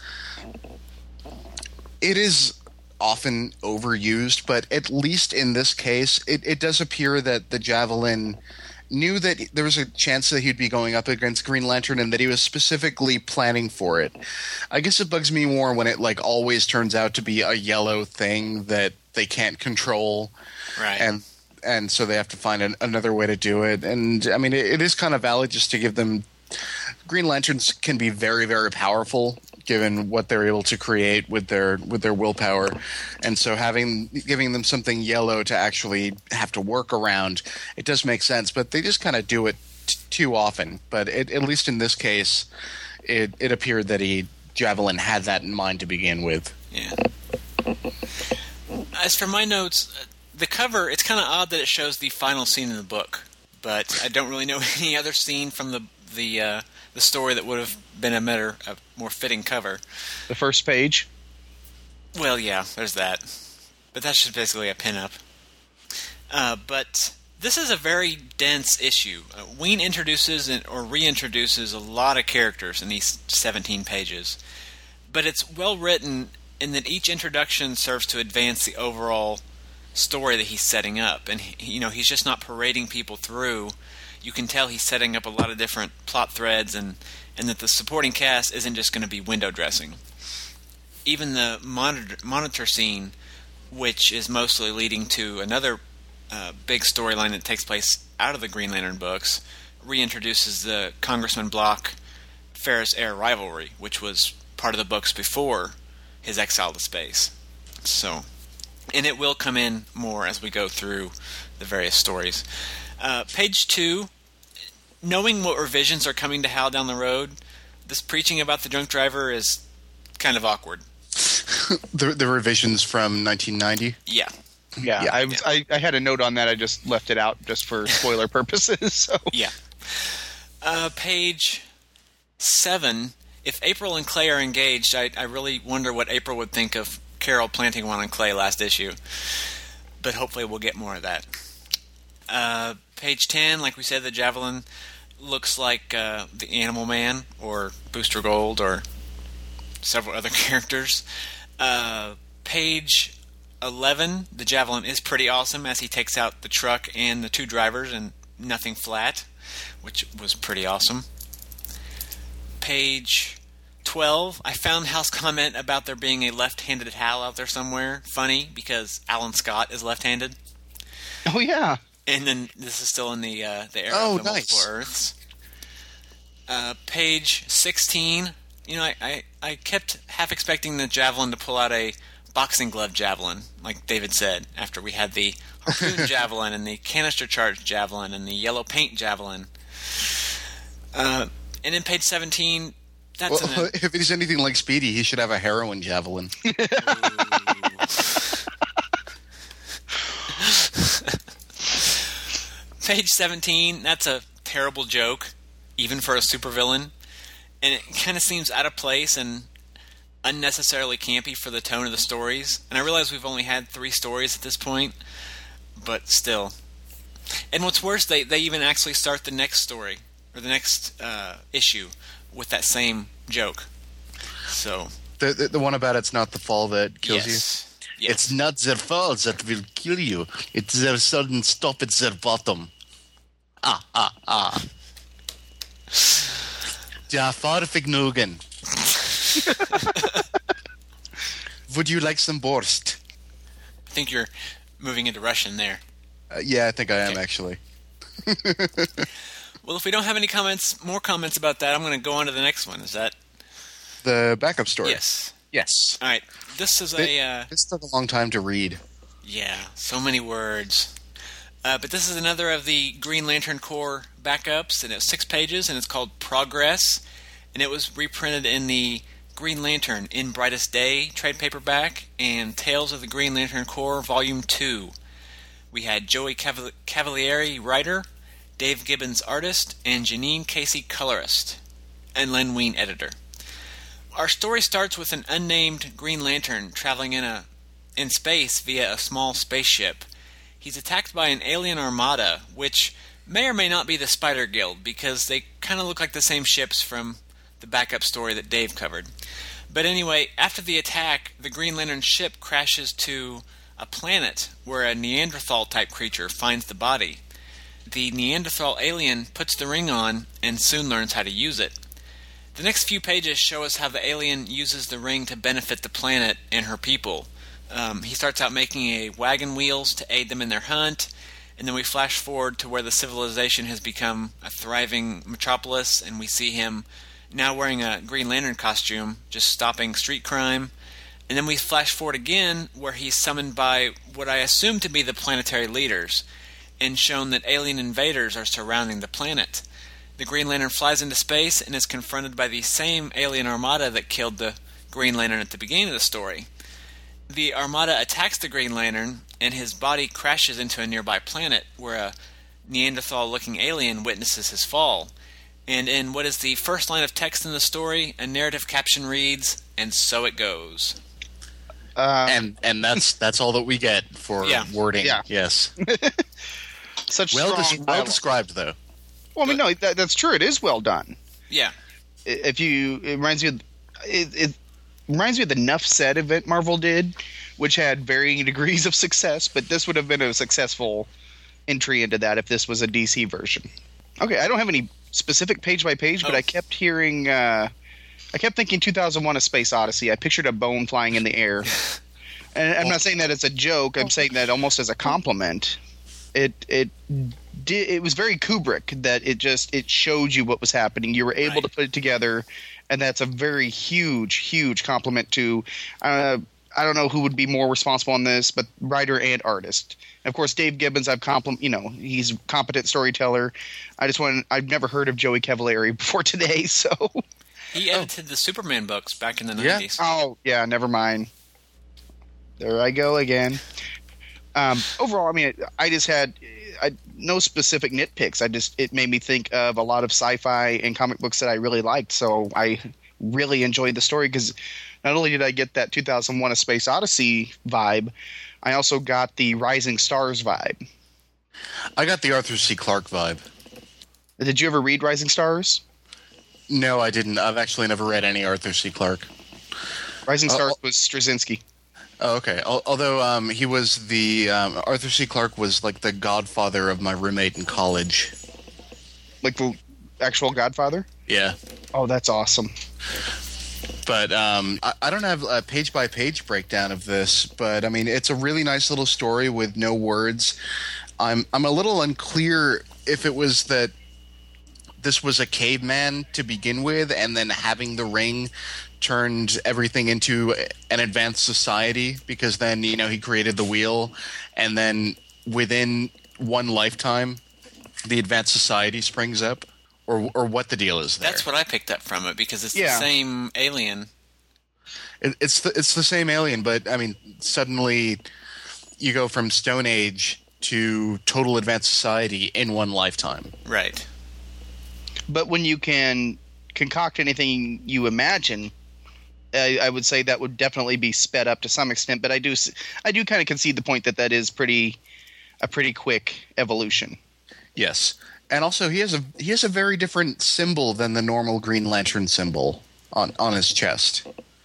it is often overused, but at least in this case, it does appear that the Javelin knew that there was a chance that he'd be going up against Green Lantern and that he was specifically planning for it. I guess it bugs me more when it like always turns out to be a yellow thing that they can't control. Right. And so they have to find another way to do it. And I mean, it is kind of valid just to give them... Green Lanterns can be very, very powerful given what they're able to create with their willpower, and so giving them something yellow to actually have to work around, it does make sense. But they just kind of do it too often. But at least in this case, it appeared that Javelin had that in mind to begin with. Yeah. As for my notes, the cover, it's kind of odd that it shows the final scene in the book, but I don't really know any other scene from the story that would have been a more fitting cover. The first page? Well, yeah, there's that. But that's just basically a pin-up. But this is a very dense issue. Ween introduces or reintroduces a lot of characters in these 17 pages. But it's well written in that each introduction serves to advance the overall story that he's setting up. And, he's just not parading people through. You can tell he's setting up a lot of different plot threads and that the supporting cast isn't just going to be window dressing. Even the monitor scene, which is mostly leading to another big storyline that takes place out of the Green Lantern books, reintroduces the Congressman Block Ferris Air rivalry, which was part of the books before his exile to space. So, and it will come in more as we go through the various stories. Page 2, knowing what revisions are coming to Hal down the road, this preaching about the drunk driver is kind of awkward. The revisions from 1990? Yeah. Yeah, Yeah. I had a note on that. I just left it out just for spoiler purposes. So Yeah. Page 7. If April and Clay are engaged, I really wonder what April would think of Carol planting one on Clay last issue. But hopefully we'll get more of that. Page 10, like we said, the Javelin looks like the Animal Man or Booster Gold or several other characters. Page 11, the Javelin is pretty awesome as he takes out the truck and the 2 drivers and nothing flat, which was pretty awesome. Page 12, I found Hal's comment about there being a left-handed Hal out there somewhere funny because Alan Scott is left-handed. oh yeah, And then this is still in the era Oh, of the nice. Multiple Earths. Page 16, I kept half expecting the Javelin to pull out a boxing glove Javelin, like David said, after we had the harpoon Javelin and the canister charge Javelin and the yellow paint Javelin. And then page 17, that's Well, if he's anything like Speedy, he should have a heroin javelin. Page 17, that's a terrible joke, even for a supervillain. And it kind of seems out of place and unnecessarily campy for the tone of the stories. And I realize we've only had 3 stories at this point, but still. And what's worse, they even actually start the next story, or the next issue, with that same joke. So, The one about it's not the fall that kills you. yes. It's not their fall that will kill you. It's their sudden stop at their bottom. Jafar Fignugan. Would you like some borscht? I think you're moving into Russian there. Yeah, I think I am, Okay. actually. Well, if we don't have any more comments about that, I'm going to go on to the next one. Is that? The backup story. Yes. Yes. All right. This is a... This took a long time to read. Yeah, so many words. But this is another of the Green Lantern Corps backups, and it's 6 pages, and it's called Progress, and it was reprinted in the Green Lantern in Brightest Day trade paperback and Tales of the Green Lantern Corps Volume 2. We had Joey Cavalieri, writer, Dave Gibbons, artist, and Janine Casey, colorist, and Len Wein, editor. Our story starts with an unnamed Green Lantern traveling in space via a small spaceship. He's attacked by an alien armada, which may or may not be the Spider Guild, because they kind of look like the same ships from the backup story that Dave covered. But anyway, after the attack, the Green Lantern ship crashes to a planet where a Neanderthal-type creature finds the body. The Neanderthal alien puts the ring on and soon learns how to use it. The next few pages show us how the alien uses the ring to benefit the planet and her people. He starts out making a wagon wheels to aid them in their hunt, and then we flash forward to where the civilization has become a thriving metropolis, and we see him now wearing a Green Lantern costume, just stopping street crime. And then we flash forward again, where he's summoned by what I assume to be the planetary leaders, and shown that alien invaders are surrounding the planet. The Green Lantern flies into space and is confronted by the same alien armada that killed the Green Lantern at the beginning of the story. The armada attacks the Green Lantern, and his body crashes into a nearby planet where a Neanderthal-looking alien witnesses his fall. And in what is the first line of text in the story, a narrative caption reads, "And so it goes." And that's all that we get for Yeah. wording. Yeah. Yes. such Well strong well dialogue. described, though. Well, I mean, no, that's true. It is well done. Yeah. It reminds me of it reminds me of the Nuff Said event Marvel did, which had varying degrees of success, but this would have been a successful entry into that if this was a DC version. Okay, I don't have any specific page by page, but I kept hearing I kept thinking 2001: A Space Odyssey. I pictured a bone flying in the air. And I'm not saying that as a joke. I'm saying that almost as a compliment. It was very Kubrick, that it showed you what was happening. You were able to put it together, and that's a very huge compliment to I don't know who would be more responsible on this, but writer and artist. And of course, Dave Gibbons, he's a competent storyteller. I've never heard of Joey Cavalieri before today, so He edited the Superman books back in the Yeah. 90s. oh yeah, never mind. There I go again. Overall, I mean, I just had no specific nitpicks. It made me think of a lot of sci-fi and comic books that I really liked. So I really enjoyed the story because not only did I get that 2001: A Space Odyssey vibe, I also got the Rising Stars vibe. I got the Arthur C. Clarke vibe. Did you ever read Rising Stars? No, I didn't. I've actually never read any Arthur C. Clarke. Rising Stars was Straczynski. Oh, okay. Although he was the Arthur C. Clarke was like the godfather of my roommate in college. Like the actual Godfather? Yeah. Oh, that's awesome. But I don't have a page-by-page breakdown of this, but I mean it's a really nice little story with no words. I'm a little unclear if it was that this was a caveman to begin with, and then having the ring turned everything into an advanced society, because then he created the wheel, and then within one lifetime the advanced society springs up, or what the deal is there. That's what I picked up from it, because it's the Yeah. same alien. It's the same alien, but I mean suddenly you go from Stone Age to total advanced society in one lifetime. Right. But when you can concoct anything you imagine, I would say that would definitely be sped up to some extent. But I do kind of concede the point that is a pretty quick evolution. Yes, and also he has a very different symbol than the normal Green Lantern symbol on his chest.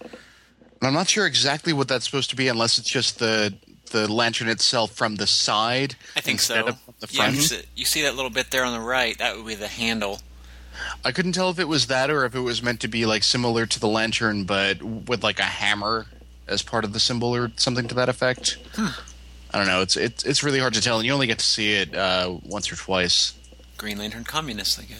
And I'm not sure exactly what that's supposed to be, unless it's just the lantern itself from the side. I think instead so. of the front. Yeah, you see that little bit there on the right? That would be the handle. I couldn't tell if it was that or if it was meant to be like similar to the lantern, but with like a hammer as part of the symbol or something to that effect. I don't know. It's really hard to tell, and you only get to see it once or twice. Green Lantern communists, I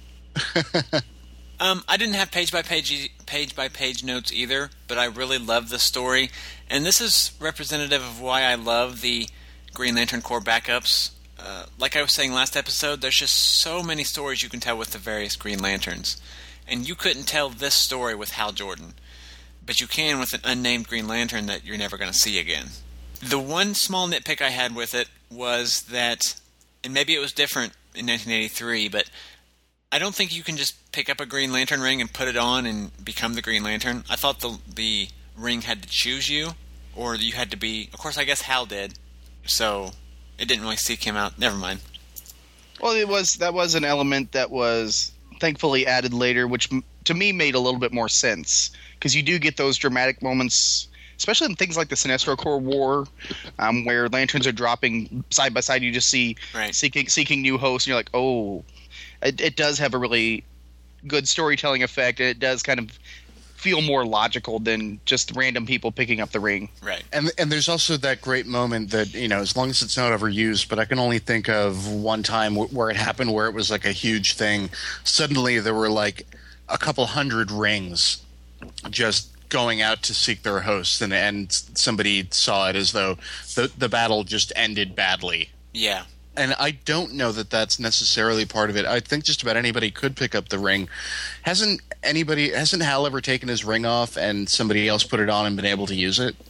guess. I didn't have page by page notes either, but I really love the story, and this is representative of why I love the Green Lantern Corps backups. Like I was saying last episode, there's just so many stories you can tell with the various Green Lanterns, and you couldn't tell this story with Hal Jordan, but you can with an unnamed Green Lantern that you're never going to see again. The one small nitpick I had with it was that, and maybe it was different in 1983, but I don't think you can just pick up a Green Lantern ring and put it on and become the Green Lantern. I thought the ring had to choose you, or you had to be... Of course, I guess Hal did, so it didn't really seek him out. Never mind. Well, that was an element that was thankfully added later, which to me made a little bit more sense, because you do get those dramatic moments, especially in things like the Sinestro Corps War, where lanterns are dropping side by side. You just see seeking new hosts, and you're like, oh, it does have a really good storytelling effect, and it does kind of feel more logical than just random people picking up the ring. Right. And there's also that great moment that, as long as it's not overused, but I can only think of one time where it happened where it was like a huge thing. Suddenly there were like a couple hundred rings just going out to seek their hosts, and somebody saw it as though the battle just ended badly. Yeah. And I don't know that that's necessarily part of it. I think just about anybody could pick up the ring. Hasn't Hal ever taken his ring off and somebody else put it on and been able to use it?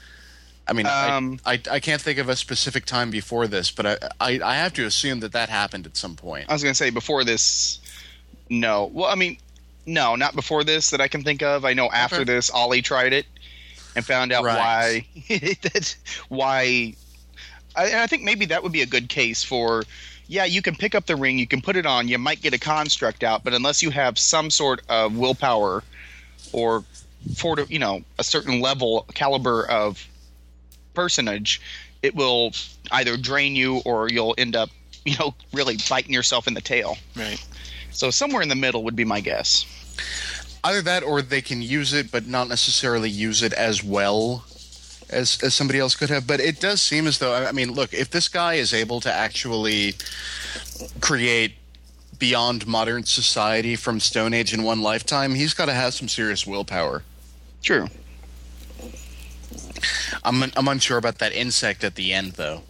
I mean, I can't think of a specific time before this, but I have to assume that happened at some point. I was going to say before this, no. Well, I mean, no, not before this that I can think of. I know after this, Ollie tried it and found out why. I think maybe that would be a good case for, yeah, you can pick up the ring, you can put it on, you might get a construct out, but unless you have some sort of willpower or a certain caliber of personage, it will either drain you or you'll end up, really biting yourself in the tail. Right. So somewhere in the middle would be my guess. Either that, or they can use it but not necessarily use it as well as somebody else could have. But it does seem as though, I mean, look, if this guy is able to actually create beyond modern society from Stone Age in one lifetime, he's got to have some serious willpower. True. I'm unsure about that insect at the end, though.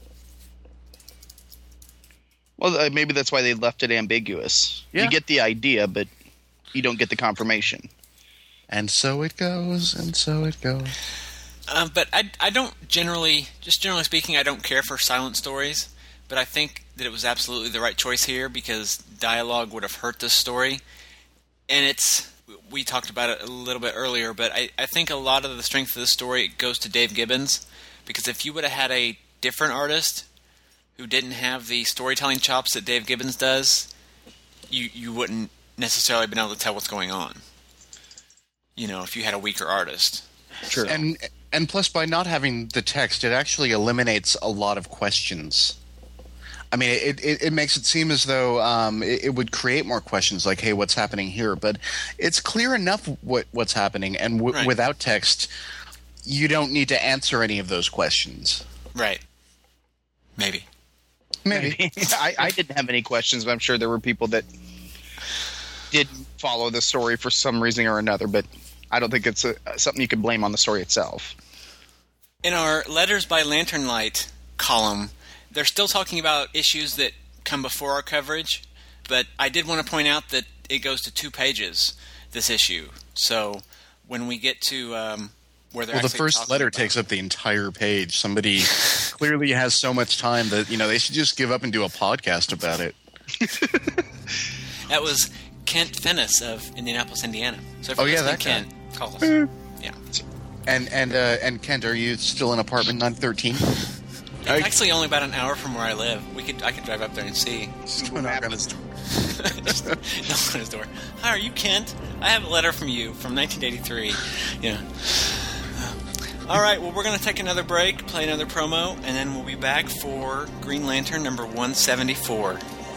Well, maybe that's why they left it ambiguous. Yeah. You get the idea, but you don't get the confirmation. And so it goes, and so it goes. But I don't generally speaking, I don't care for silent stories. But I think that it was absolutely the right choice here because dialogue would have hurt this story. And we talked about it a little bit earlier, but I think a lot of the strength of the story goes to Dave Gibbons. Because if you would have had a different artist who didn't have the storytelling chops that Dave Gibbons does, you wouldn't necessarily been able to tell what's going on. If you had a weaker artist. Sure. And plus, by not having the text, it actually eliminates a lot of questions. I mean, it makes it seem as though it would create more questions, like, hey, what's happening here? But it's clear enough what's happening, and Right. without text, you don't need to answer any of those questions. Right. Maybe. I didn't have any questions, but I'm sure there were people that did follow the story for some reason or another, but I don't think it's something you can blame on the story itself. In our Letters by Lantern Light column, they're still talking about issues that come before our coverage, but I did want to point out that it goes to 2 pages, this issue. So when we get to where they're Well, the actually first talking letter about- takes up the entire page. Somebody clearly has so much time that, they should just give up and do a podcast about it. That was Kent Fennis of Indianapolis, Indiana. So if Oh, you're yeah, listening, that guy. Kent, call us. Yeah. And Kent, are you still in apartment 913? It's actually only about an hour from where I live. I could drive up there and see. Just knock on his door. Just knock on his door. Hi, are you Kent? I have a letter from you from 1983. Yeah. All right, well, we're going to take another break, play another promo, and then we'll be back for Green Lantern number 174.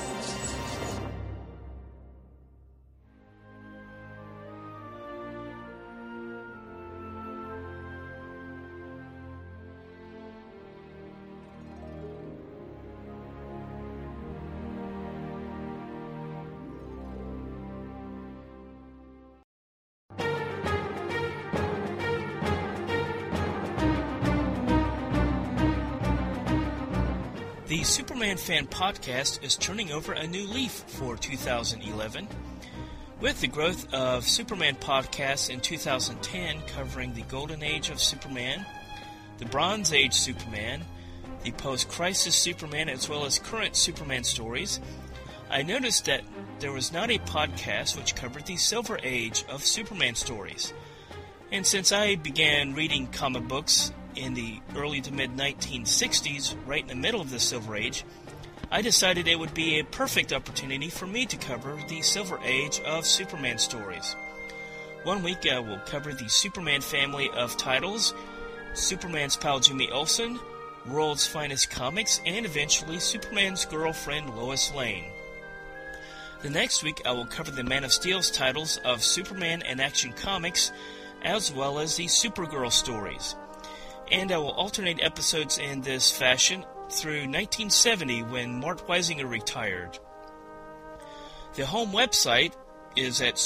The Superman Fan Podcast is turning over a new leaf for 2011. With the growth of Superman podcasts in 2010 covering the Golden Age of Superman, the Bronze Age Superman, the post-crisis Superman, as well as current Superman stories, I noticed that there was not a podcast which covered the Silver Age of Superman stories. And since I began reading comic books in the early to mid-1960s, right in the middle of the Silver Age, I decided it would be a perfect opportunity for me to cover the Silver Age of Superman stories. One week I will cover the Superman family of titles, Superman's pal Jimmy Olsen, World's Finest Comics, and eventually Superman's girlfriend Lois Lane. The next week I will cover the Man of Steel's titles of Superman and Action Comics, as well as the Supergirl stories. And I will alternate episodes in this fashion through 1970 when Mort Weisinger retired. The home website is at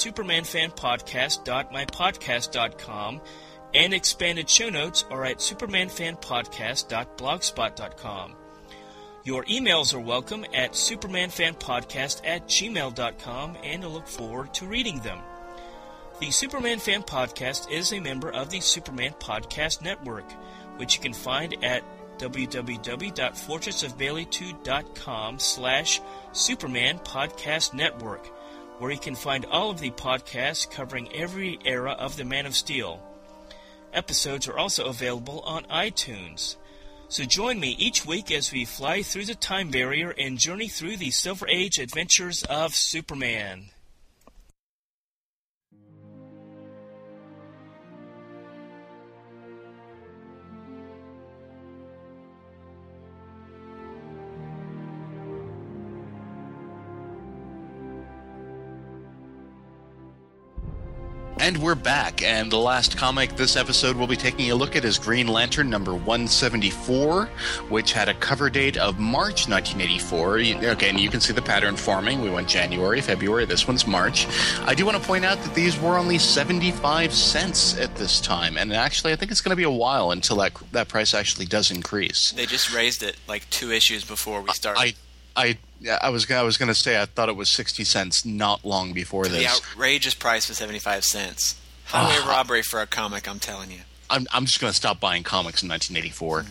supermanfanpodcast.mypodcast.com, and expanded show notes are at supermanfanpodcast.blogspot.com. Your emails are welcome at supermanfanpodcast@gmail.com, and I look forward to reading them. The Superman Fan Podcast is a member of the Superman Podcast Network, which you can find at www.fortressofbailey2.com/Superman Podcast Network, where you can find all of the podcasts covering every era of the Man of Steel. Episodes are also available on iTunes. So join me each week as we fly through the time barrier and journey through the Silver Age adventures of Superman. And we're back, and the last comic this episode we'll be taking a look at is Green Lantern number 174, which had a cover date of March 1984. Again, you can see the pattern forming. We went January, February, this one's March. I do want to point out that these were only 75 cents at this time, and actually I think it's going to be a while until that price actually does increase. They just raised it like 2 issues before we started. I was going to say I thought it was 60 cents not long before The this. outrageous price was 75 cents. Highway robbery for a comic, I'm telling you. I'm just going to stop buying comics in 1984.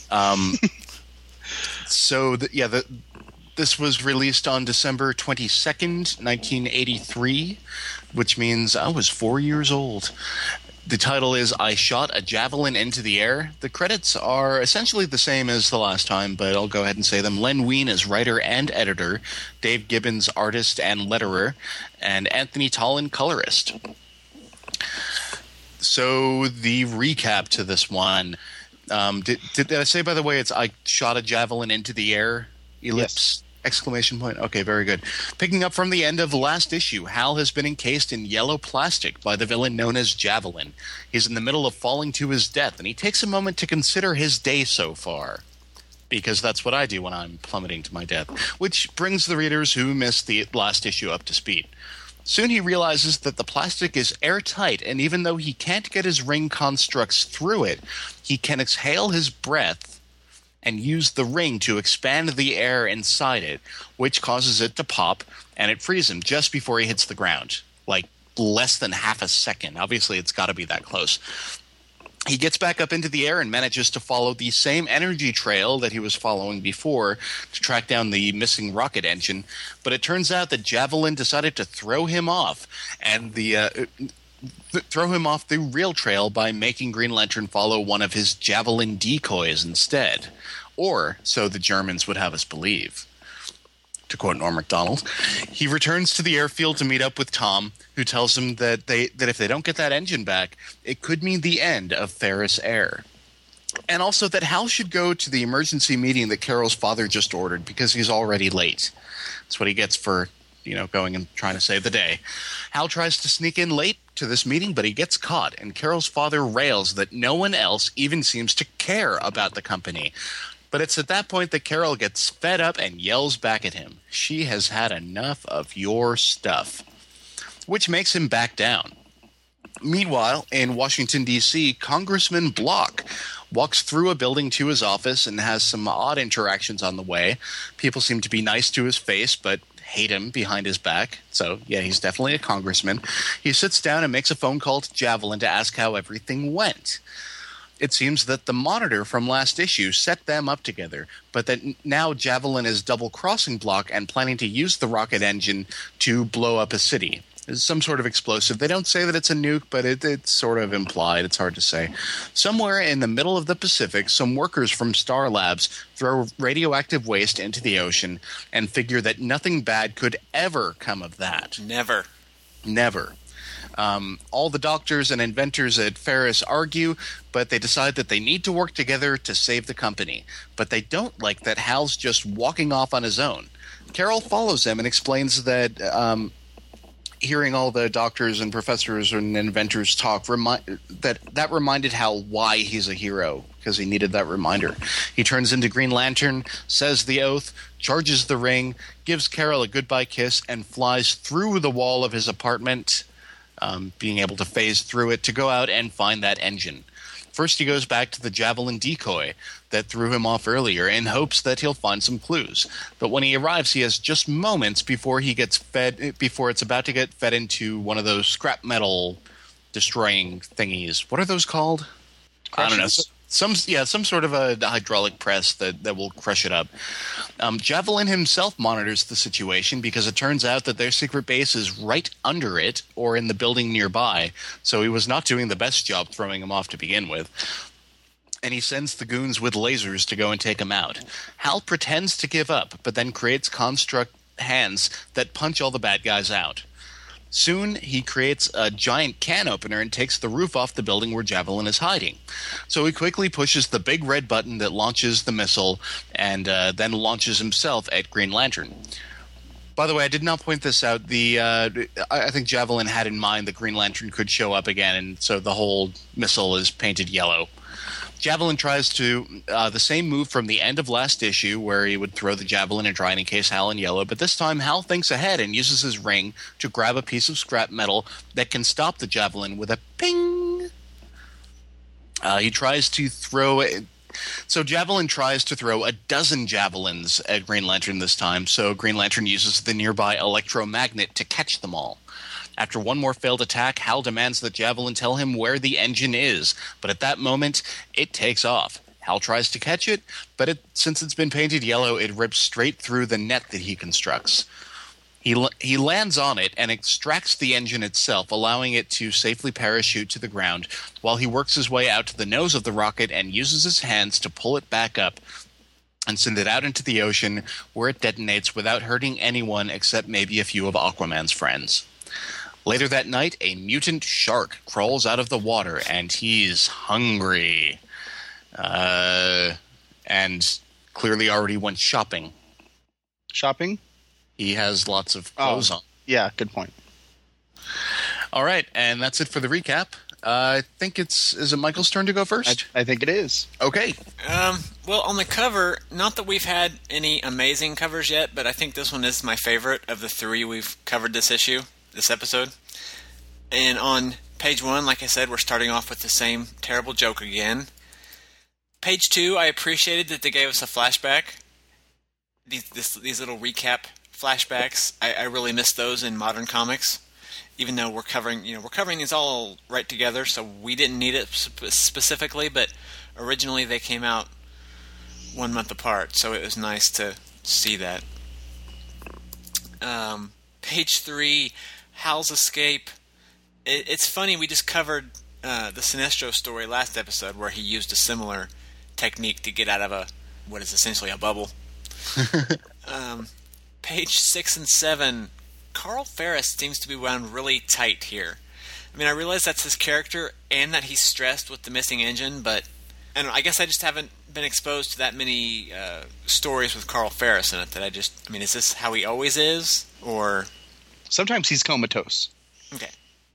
This was released on December 22nd, 1983, which means I was 4 years old. The title is I Shot a Javelin into the Air. The credits are essentially the same as the last time, but I'll go ahead and say them. Len Wein is writer and editor, Dave Gibbons artist and letterer, and Anthony Tollin colorist. So the recap to this one. Did I say, by the way, it's I Shot a Javelin into the Air? Ellipse. Yes. Exclamation point. Okay, very good. Picking up from the end of the last issue, Hal has been encased in yellow plastic by the villain known as Javelin. He's in the middle of falling to his death, and he takes a moment to consider his day so far. Because that's what I do when I'm plummeting to my death. Which brings the readers who missed the last issue up to speed. Soon he realizes that the plastic is airtight, and even though he can't get his ring constructs through it, he can exhale his breath and use the ring to expand the air inside it, which causes it to pop, and it frees him just before he hits the ground. Like, less than half a second. Obviously, it's got to be that close. He gets back up into the air and manages to follow the same energy trail that he was following before to track down the missing rocket engine, but it turns out that Javelin decided to throw him off, and throw him off the real trail by making Green Lantern follow one of his Javelin decoys instead. Or so the Germans would have us believe. To quote Norm Macdonald, he returns to the airfield to meet up with Tom, who tells him that if they don't get that engine back, it could mean the end of Ferris Air. And also that Hal should go to the emergency meeting that Carol's father just ordered because he's already late. That's what he gets for, going and trying to save the day. Hal tries to sneak in late to this meeting, but he gets caught, and Carol's father rails that no one else even seems to care about the company. But it's at that point that Carol gets fed up and yells back at him. She has had enough of your stuff, which makes him back down. Meanwhile, in Washington, D.C., Congressman Block walks through a building to his office and has some odd interactions on the way. People seem to be nice to his face, but hate him behind his back. So, yeah, he's definitely a congressman. He sits down and makes a phone call to Javelin to ask how everything went. It seems that the Monitor from last issue set them up together, but that now Javelin is double-crossing Block and planning to use the rocket engine to blow up a city. It's some sort of explosive. They don't say that it's a nuke, but it's sort of implied. It's hard to say. Somewhere in the middle of the Pacific, some workers from Star Labs throw radioactive waste into the ocean and figure that nothing bad could ever come of that. Never. All the doctors and inventors at Ferris argue, but they decide that they need to work together to save the company. But they don't like that Hal's just walking off on his own. Carol follows him and explains that hearing all the doctors and professors and inventors talk that reminded Hal why he's a hero, because he needed that reminder. He turns into Green Lantern, says the oath, charges the ring, gives Carol a goodbye kiss, and flies through the wall of his apartment, being able to phase through it to go out and find that engine. First, he goes back to the Javelin decoy that threw him off earlier in hopes that he'll find some clues. But when he arrives, he has just moments before it's about to get fed into one of those scrap metal destroying thingies. What are those called? Crushers. I don't know. Some sort of a hydraulic press that will crush it up. Javelin himself monitors the situation because it turns out that their secret base is right under it or in the building nearby, so he was not doing the best job throwing him off to begin with. And he sends the goons with lasers to go and take him out. Hal pretends to give up, but then creates construct hands that punch all the bad guys out. Soon, he creates a giant can opener and takes the roof off the building where Javelin is hiding. So he quickly pushes the big red button that launches the missile and then launches himself at Green Lantern. By the way, I did not point this out. I think Javelin had in mind that Green Lantern could show up again, and so the whole missile is painted yellow. Javelin tries the same move from the end of last issue where he would throw the javelin and try and encase Hal in yellow, but this time Hal thinks ahead and uses his ring to grab a piece of scrap metal that can stop the javelin with a ping. He tries to throw it. So Javelin tries to throw a dozen javelins at Green Lantern this time, so Green Lantern uses the nearby electromagnet to catch them all. After one more failed attack, Hal demands that Javelin tell him where the engine is, but at that moment, it takes off. Hal tries to catch it, but since it's been painted yellow, it rips straight through the net that he constructs. He lands on it and extracts the engine itself, allowing it to safely parachute to the ground, while he works his way out to the nose of the rocket and uses his hands to pull it back up and send it out into the ocean, where it detonates without hurting anyone except maybe a few of Aquaman's friends. Later that night, a mutant shark crawls out of the water, and he's hungry. And clearly already went shopping. Shopping? He has lots of clothes on. Yeah, good point. All right, and that's it for the recap. I think is it Michael's turn to go first? I think it is. Okay. Well, on the cover, not that we've had any amazing covers yet, but I think this one is my favorite of the three we've covered this episode. And on page 1, like I said, we're starting off with the same terrible joke again. Page 2, I appreciated that they gave us a flashback. These little recap flashbacks, I really miss those in modern comics. Even though we're covering these all right together, so we didn't need it specifically, but originally they came out 1 month apart, so it was nice to see that. Page 3, Hal's escape. It's funny, we just covered the Sinestro story last episode, where he used a similar technique to get out of what is essentially a bubble. Page 6 and 7, Carl Ferris seems to be wound really tight here. I mean, I realize that's his character and that he's stressed with the missing engine, but I guess I just haven't been exposed to that many stories with Carl Ferris in it that is this how he always is? Or sometimes he's comatose. Okay.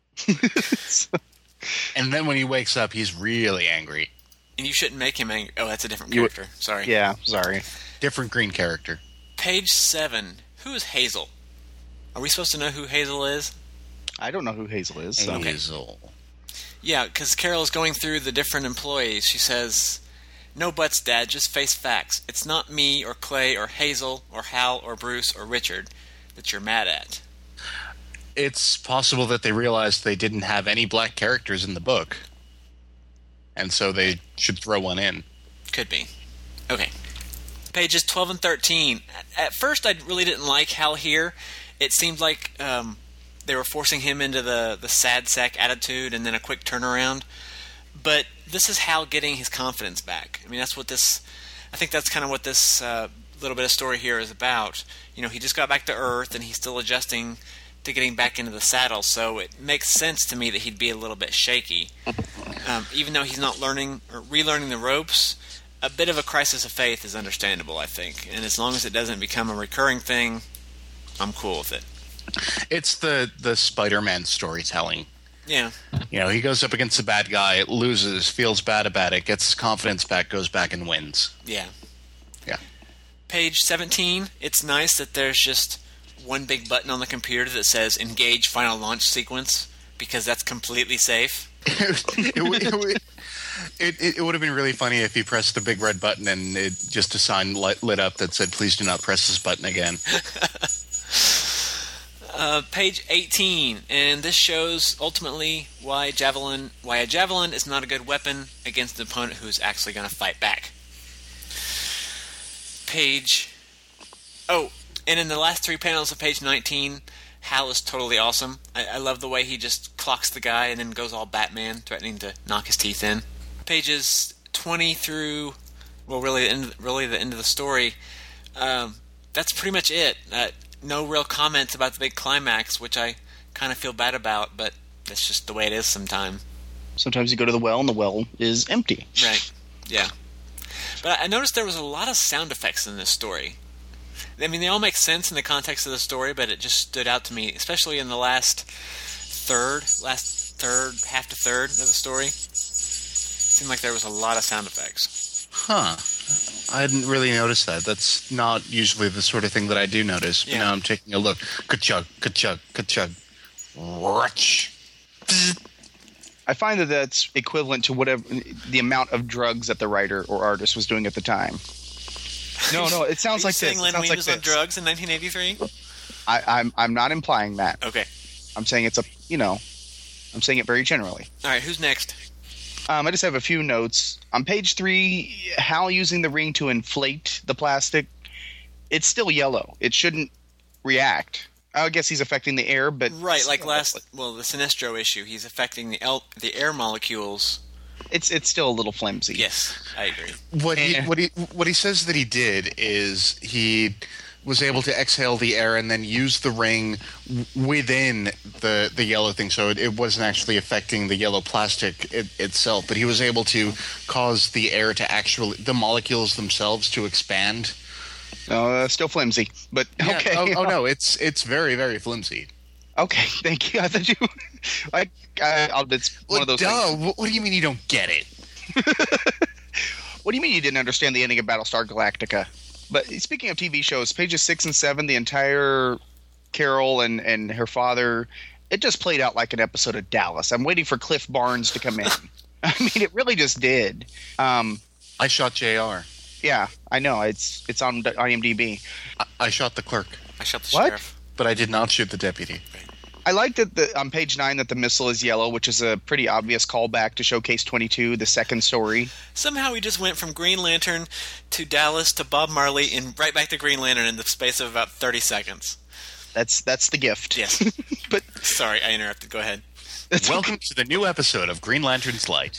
And then when he wakes up, he's really angry. And you shouldn't make him angry. Oh, that's a different character. Sorry. Yeah, sorry. Different green character. Page 7. Who is Hazel? Are we supposed to know who Hazel is? I don't know who Hazel is. So. Hazel. Yeah, because Carol is going through the different employees. She says, "No buts, Dad, just face facts. It's not me or Clay or Hazel or Hal or Bruce or Richard that you're mad at." It's possible that they realized they didn't have any black characters in the book, and so they should throw one in. Could be. Okay. Pages 12 and 13. At first, I really didn't like Hal here. It seemed like they were forcing him into the sad sack attitude and then a quick turnaround. But this is Hal getting his confidence back. I mean, I think that's kind of what this little bit of story here is about. You know, he just got back to Earth and he's still adjusting to getting back into the saddle, so it makes sense to me that he'd be a little bit shaky. Even though he's not learning or relearning the ropes, a bit of a crisis of faith is understandable, I think. And as long as it doesn't become a recurring thing, I'm cool with it. It's the Spider-Man storytelling. Yeah. You know, he goes up against a bad guy, loses, feels bad about it, gets his confidence back, goes back and wins. Yeah. Yeah. Page 17, it's nice that there's just one big button on the computer that says engage final launch sequence, because that's completely safe. It would have been really funny if he pressed the big red button and just a sign lit up that said, "Please do not press this button again." Page 18, and this shows ultimately why a javelin is not a good weapon against an opponent who's actually going to fight back. And in the last 3 panels of page 19, Hal is totally awesome. I love the way he just clocks the guy and then goes all Batman, threatening to knock his teeth in. Pages 20 through, well, really the end of the story. That's pretty much it. No real comments about the big climax, which I kind of feel bad about, but that's just the way it is sometimes. Sometimes you go to the well and the well is empty. Right, yeah. But I noticed there was a lot of sound effects in this story. I mean, they all make sense in the context of the story, but it just stood out to me, especially in the last half to third of the story. It seemed like there was a lot of sound effects. Huh. I didn't really notice that. That's not usually the sort of thing that I do notice. Yeah. Now I'm taking a look. Ka-chug, ka-chug, ka-chug. Whoosh. I find that that's equivalent to whatever the amount of drugs that the writer or artist was doing at the time. No, it sounds like this. Saying Len Wein was on drugs in 1983? I'm not implying that. Okay. I'm saying it's I'm saying it very generally. All right, who's next? I just have a few notes. On page 3, Hal using the ring to inflate the plastic. It's still yellow. It shouldn't react. I guess he's affecting the air, but... Right, like the Sinestro issue, he's affecting the air molecules. It's still a little flimsy. Yes, I agree. What he says that he did is he was able to exhale the air and then use the ring within the yellow thing, so it wasn't actually affecting the yellow plastic itself, but he was able to cause the air to the molecules themselves to expand. Still flimsy, but okay. Yeah, no, it's very, very flimsy. Okay, thank you. I thought you... it's one of those things. What do you mean you don't get it? What do you mean you didn't understand the ending of Battlestar Galactica? But speaking of TV shows, pages 6 and 7, the entire Carol and her father, it just played out like an episode of Dallas. I'm waiting for Cliff Barnes to come in. I mean, it really just did. I shot JR. Yeah, I know. It's on IMDb. I shot the clerk. I shot the What? sheriff. But I did not shoot the deputy. I like that on page 9 that the missile is yellow, which is a pretty obvious callback to Showcase 22, the second story. Somehow we just went from Green Lantern to Dallas to Bob Marley and right back to Green Lantern in the space of about 30 seconds. That's the gift. Yes. But Sorry, I interrupted. Go ahead. Welcome to the new episode of Green Lantern's Light.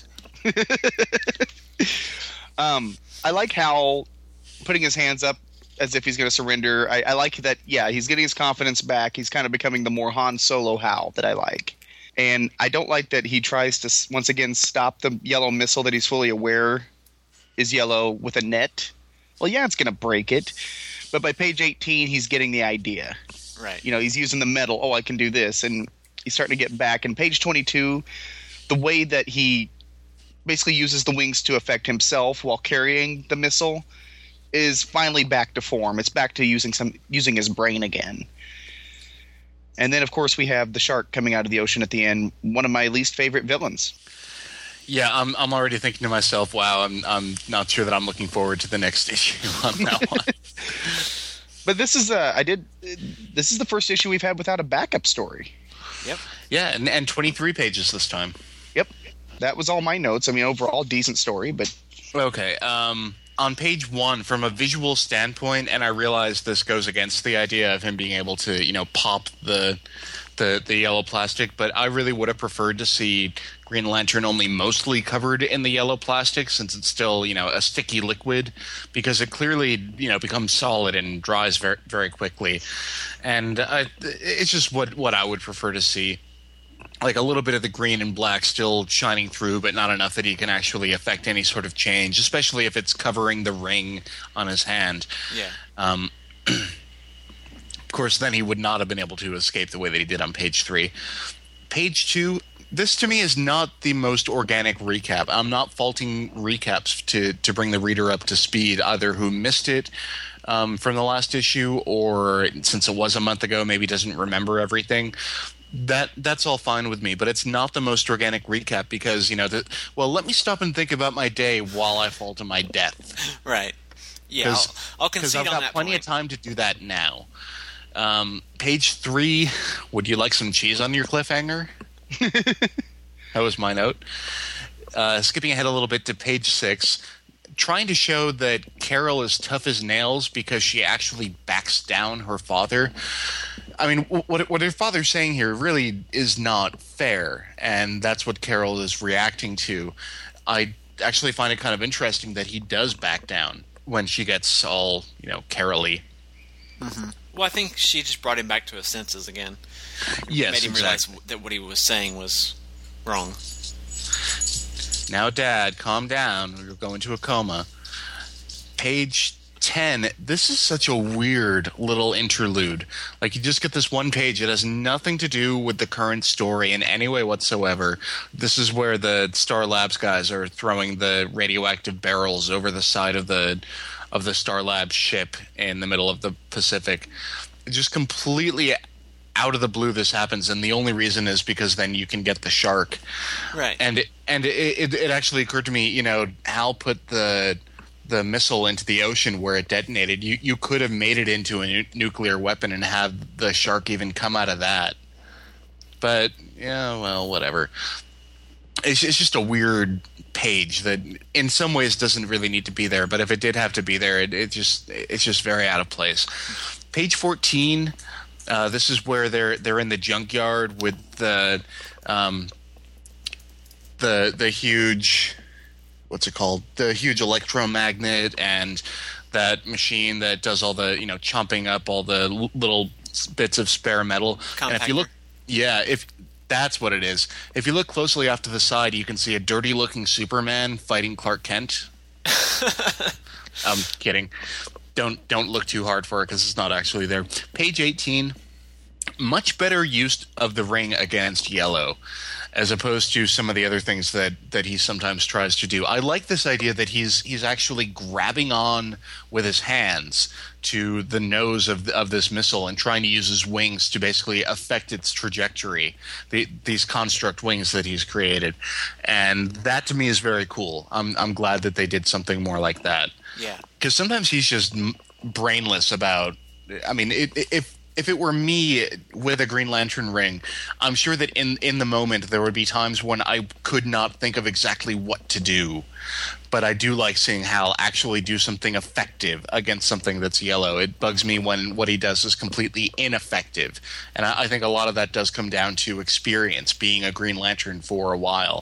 I like Hal putting his hands up as if he's going to surrender. I like that, yeah, he's getting his confidence back. He's kind of becoming the more Han Solo Hal that I like. And I don't like that he tries to, once again, stop the yellow missile that he's fully aware is yellow with a net. Well, yeah, it's going to break it. But by page 18, he's getting the idea. Right. He's using the metal. Oh, I can do this. And he's starting to get back. And page 22, the way that he basically uses the wings to affect himself while carrying the missile is finally back to form. It's back to using his brain again. And then, of course, we have the shark coming out of the ocean at the end. One of my least favorite villains. Yeah, I'm already thinking to myself, wow, I'm not sure that I'm looking forward to the next issue on that one. But this is the first issue we've had without a backup story. Yep. Yeah, and 23 pages this time. Yep. That was all my notes. I mean, overall, decent story, but... Okay, on page 1, from a visual standpoint, and I realize this goes against the idea of him being able to, pop the yellow plastic, but I really would have preferred to see Green Lantern only mostly covered in the yellow plastic, since it's still, a sticky liquid, because it clearly, becomes solid and dries very, very quickly. And it's just what I would prefer to see. Like a little bit of the green and black still shining through, but not enough that he can actually affect any sort of change, especially if it's covering the ring on his hand. Yeah. Of course, then he would not have been able to escape the way that he did on page 3. Page 2, this to me is not the most organic recap. I'm not faulting recaps to bring the reader up to speed, either who missed it from the last issue, or since it was a month ago, maybe doesn't remember everything. That's all fine with me, but it's not the most organic recap because, let me stop and think about my day while I fall to my death. Right. Yeah, I'll concede on that Because I've got plenty of time to do that now. Page 3, would you like some cheese on your cliffhanger? That was my note. Skipping ahead a little bit to page 6, trying to show that Carol is tough as nails because she actually backs down her father. I mean, what her father's saying here really is not fair, and that's what Carol is reacting to. I actually find it kind of interesting that he does back down when she gets all, Carol-y. Mm-hmm. Well, I think she just brought him back to his senses again. Yes, made him exactly. realize that what he was saying was wrong. Now, Dad, calm down. You'll go into a coma. Page 10, this is such a weird little interlude. Like, you just get this one page. It has nothing to do with the current story in any way whatsoever. This is where the Star Labs guys are throwing the radioactive barrels over the side of the Star Labs ship in the middle of the Pacific. Just completely out of the blue this happens, and the only reason is because then you can get the shark. Right. And it actually occurred to me, Hal put the missile into the ocean where it detonated. You could have made it into a nuclear weapon and have the shark even come out of that. but yeah, well, whatever. It's just a weird page that in some ways doesn't really need to be there, but if it did have to be there, it's just very out of place. Page 14, this is where they're in the junkyard with the huge, what's it called? The huge electromagnet and that machine that does all the, chomping up all the little bits of spare metal. Compactor. And if you look, if that's what it is. If you look closely off to the side, you can see a dirty-looking Superman fighting Clark Kent. I'm kidding. Don't look too hard for it because it's not actually there. Page 18, much better use of the ring against Yellow, as opposed to some of the other things that he sometimes tries to do. I like this idea that he's actually grabbing on with his hands to the nose of this missile and trying to use his wings to basically affect its trajectory, these construct wings that he's created. And that to me is very cool. I'm glad that they did something more like that. Yeah. Because sometimes he's just brainless about – I mean, if it were me with a Green Lantern ring, I'm sure that in the moment there would be times when I could not think of exactly what to do. But I do like seeing Hal actually do something effective against something that's yellow. It bugs me when what he does is completely ineffective. And I think a lot of that does come down to experience, being a Green Lantern for a while.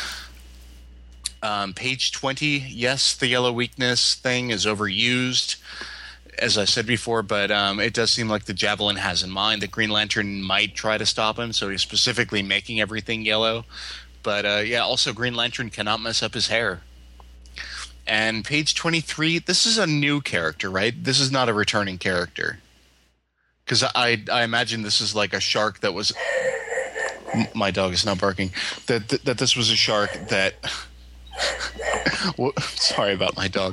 Page 20, yes, the yellow weakness thing is overused, as I said before, but it does seem like the Javelin has in mind that Green Lantern might try to stop him, so he's specifically making everything yellow. But also Green Lantern cannot mess up his hair. And page 23, this is a new character, right? This is not a returning character. Because I imagine this is like a shark that was... My dog is not barking. That this was a shark that... Sorry about my dog.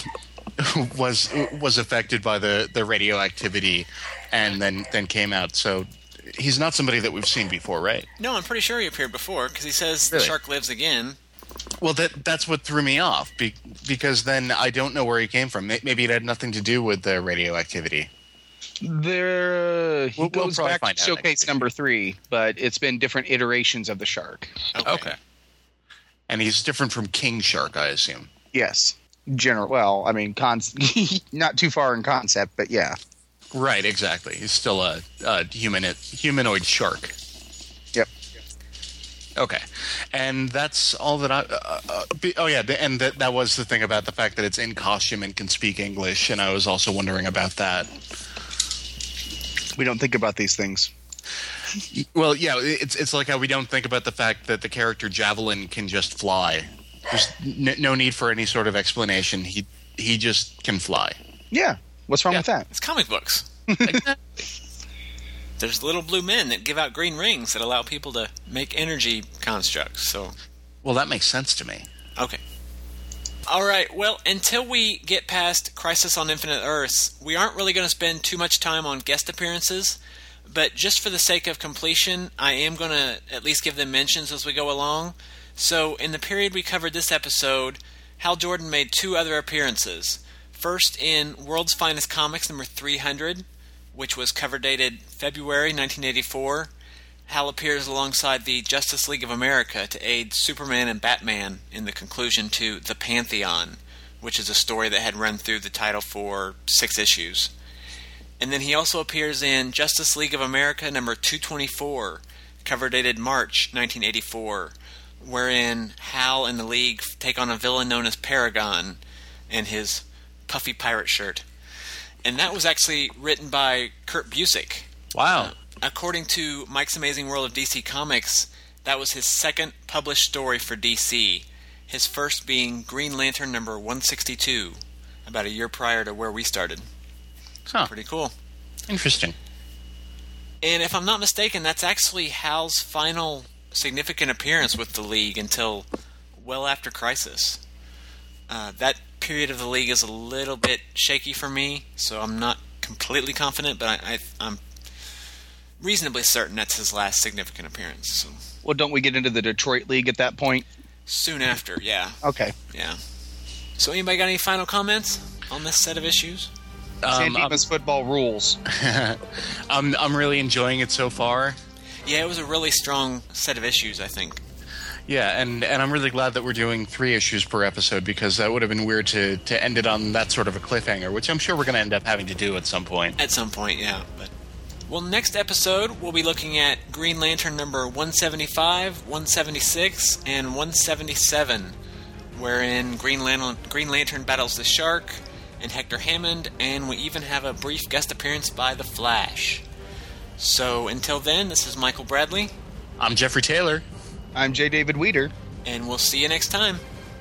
Was affected by the radioactivity and then came out. So he's not somebody that we've seen before, right? No, I'm pretty sure he appeared before because he says Really? The shark lives again. Well, that's what threw me off because then I don't know where he came from. Maybe it had nothing to do with the radioactivity. He We'll goes probably back find to out showcase next number 3, but it's been different iterations of the shark. Okay. And he's different from King Shark, I assume. Yes. Well, I mean, not too far in concept, but yeah. Right, exactly. He's still a humanoid shark. Yep. Okay, and that's all that and that was the thing about the fact that it's in costume and can speak English, and I was also wondering about that. We don't think about these things. Well, yeah, it's like how we don't think about the fact that the character Javelin can just fly. There's no need for any sort of explanation. He just can fly. Yeah. What's wrong with that? It's comic books. There's little blue men that give out green rings that allow people to make energy constructs. So, well, that makes sense to me. Okay. All right. Well, until we get past Crisis on Infinite Earths, we aren't really going to spend too much time on guest appearances. But just for the sake of completion, I am going to at least give them mentions as we go along. So, in the period we covered this episode, Hal Jordan made 2 other appearances. First in World's Finest Comics number 300, which was cover dated February 1984. Hal appears alongside the Justice League of America to aid Superman and Batman in the conclusion to The Pantheon, which is a story that had run through the title for 6 issues. And then he also appears in Justice League of America number 224, cover dated March 1984, wherein Hal and the League take on a villain known as Paragon and his puffy pirate shirt. And that was actually written by Kurt Busiek. Wow. According to Mike's Amazing World of DC Comics, that was his second published story for DC, his first being Green Lantern number 162, about a year prior to where we started. Huh. Pretty cool. Interesting. And if I'm not mistaken, that's actually Hal's final significant appearance with the League until well after Crisis. That period of the League is a little bit shaky for me, so I'm not completely confident, but I'm reasonably certain that's his last significant appearance. So. Well, don't we get into the Detroit League at that point? Soon after, yeah. Okay. Yeah. So anybody got any final comments on this set of issues? San Dimas football rules. I'm really enjoying it so far. Yeah, it was a really strong set of issues, I think. Yeah, and I'm really glad that we're doing 3 issues per episode, because that would have been weird to end it on that sort of a cliffhanger, which I'm sure we're going to end up having to do at some point. At some point, yeah. Well, next episode, we'll be looking at Green Lantern number 175, 176, and 177, wherein Green Lantern battles the Shark and Hector Hammond, and we even have a brief guest appearance by The Flash. So, until then, this is Michael Bradley. I'm Jeffrey Taylor. I'm J. David Weeder. And we'll see you next time.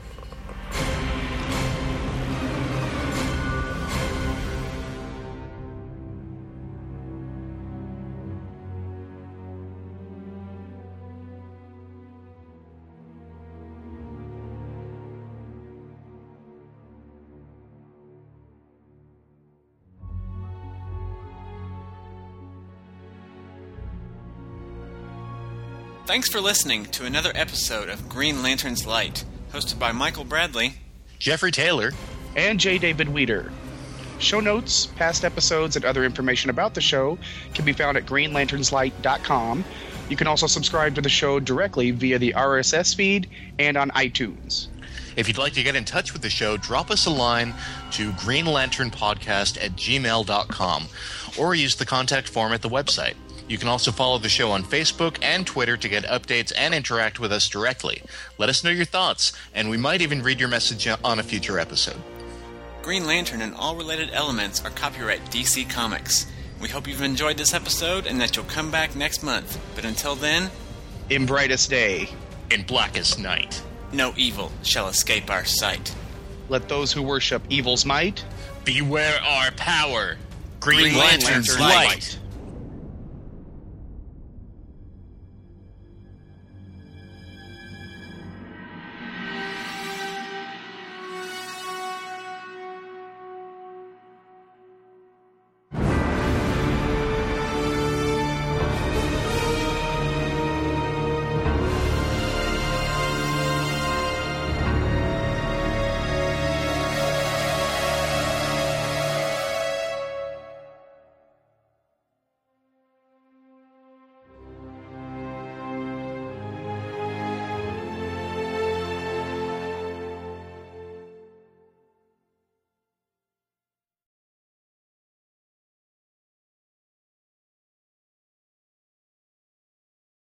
Thanks for listening to another episode of Green Lantern's Light, hosted by Michael Bradley, Jeffrey Taylor, and J. David Weeder. Show notes, past episodes, and other information about the show can be found at greenlanternslight.com. You can also subscribe to the show directly via the RSS feed and on iTunes. If you'd like to get in touch with the show, drop us a line to greenlanternpodcast@gmail.com or use the contact form at the website. You can also follow the show on Facebook and Twitter to get updates and interact with us directly. Let us know your thoughts, and we might even read your message on a future episode. Green Lantern and all related elements are copyright DC Comics. We hope you've enjoyed this episode and that you'll come back next month. But until then, in brightest day, in blackest night, no evil shall escape our sight. Let those who worship evil's might beware our power. Green Lantern's light.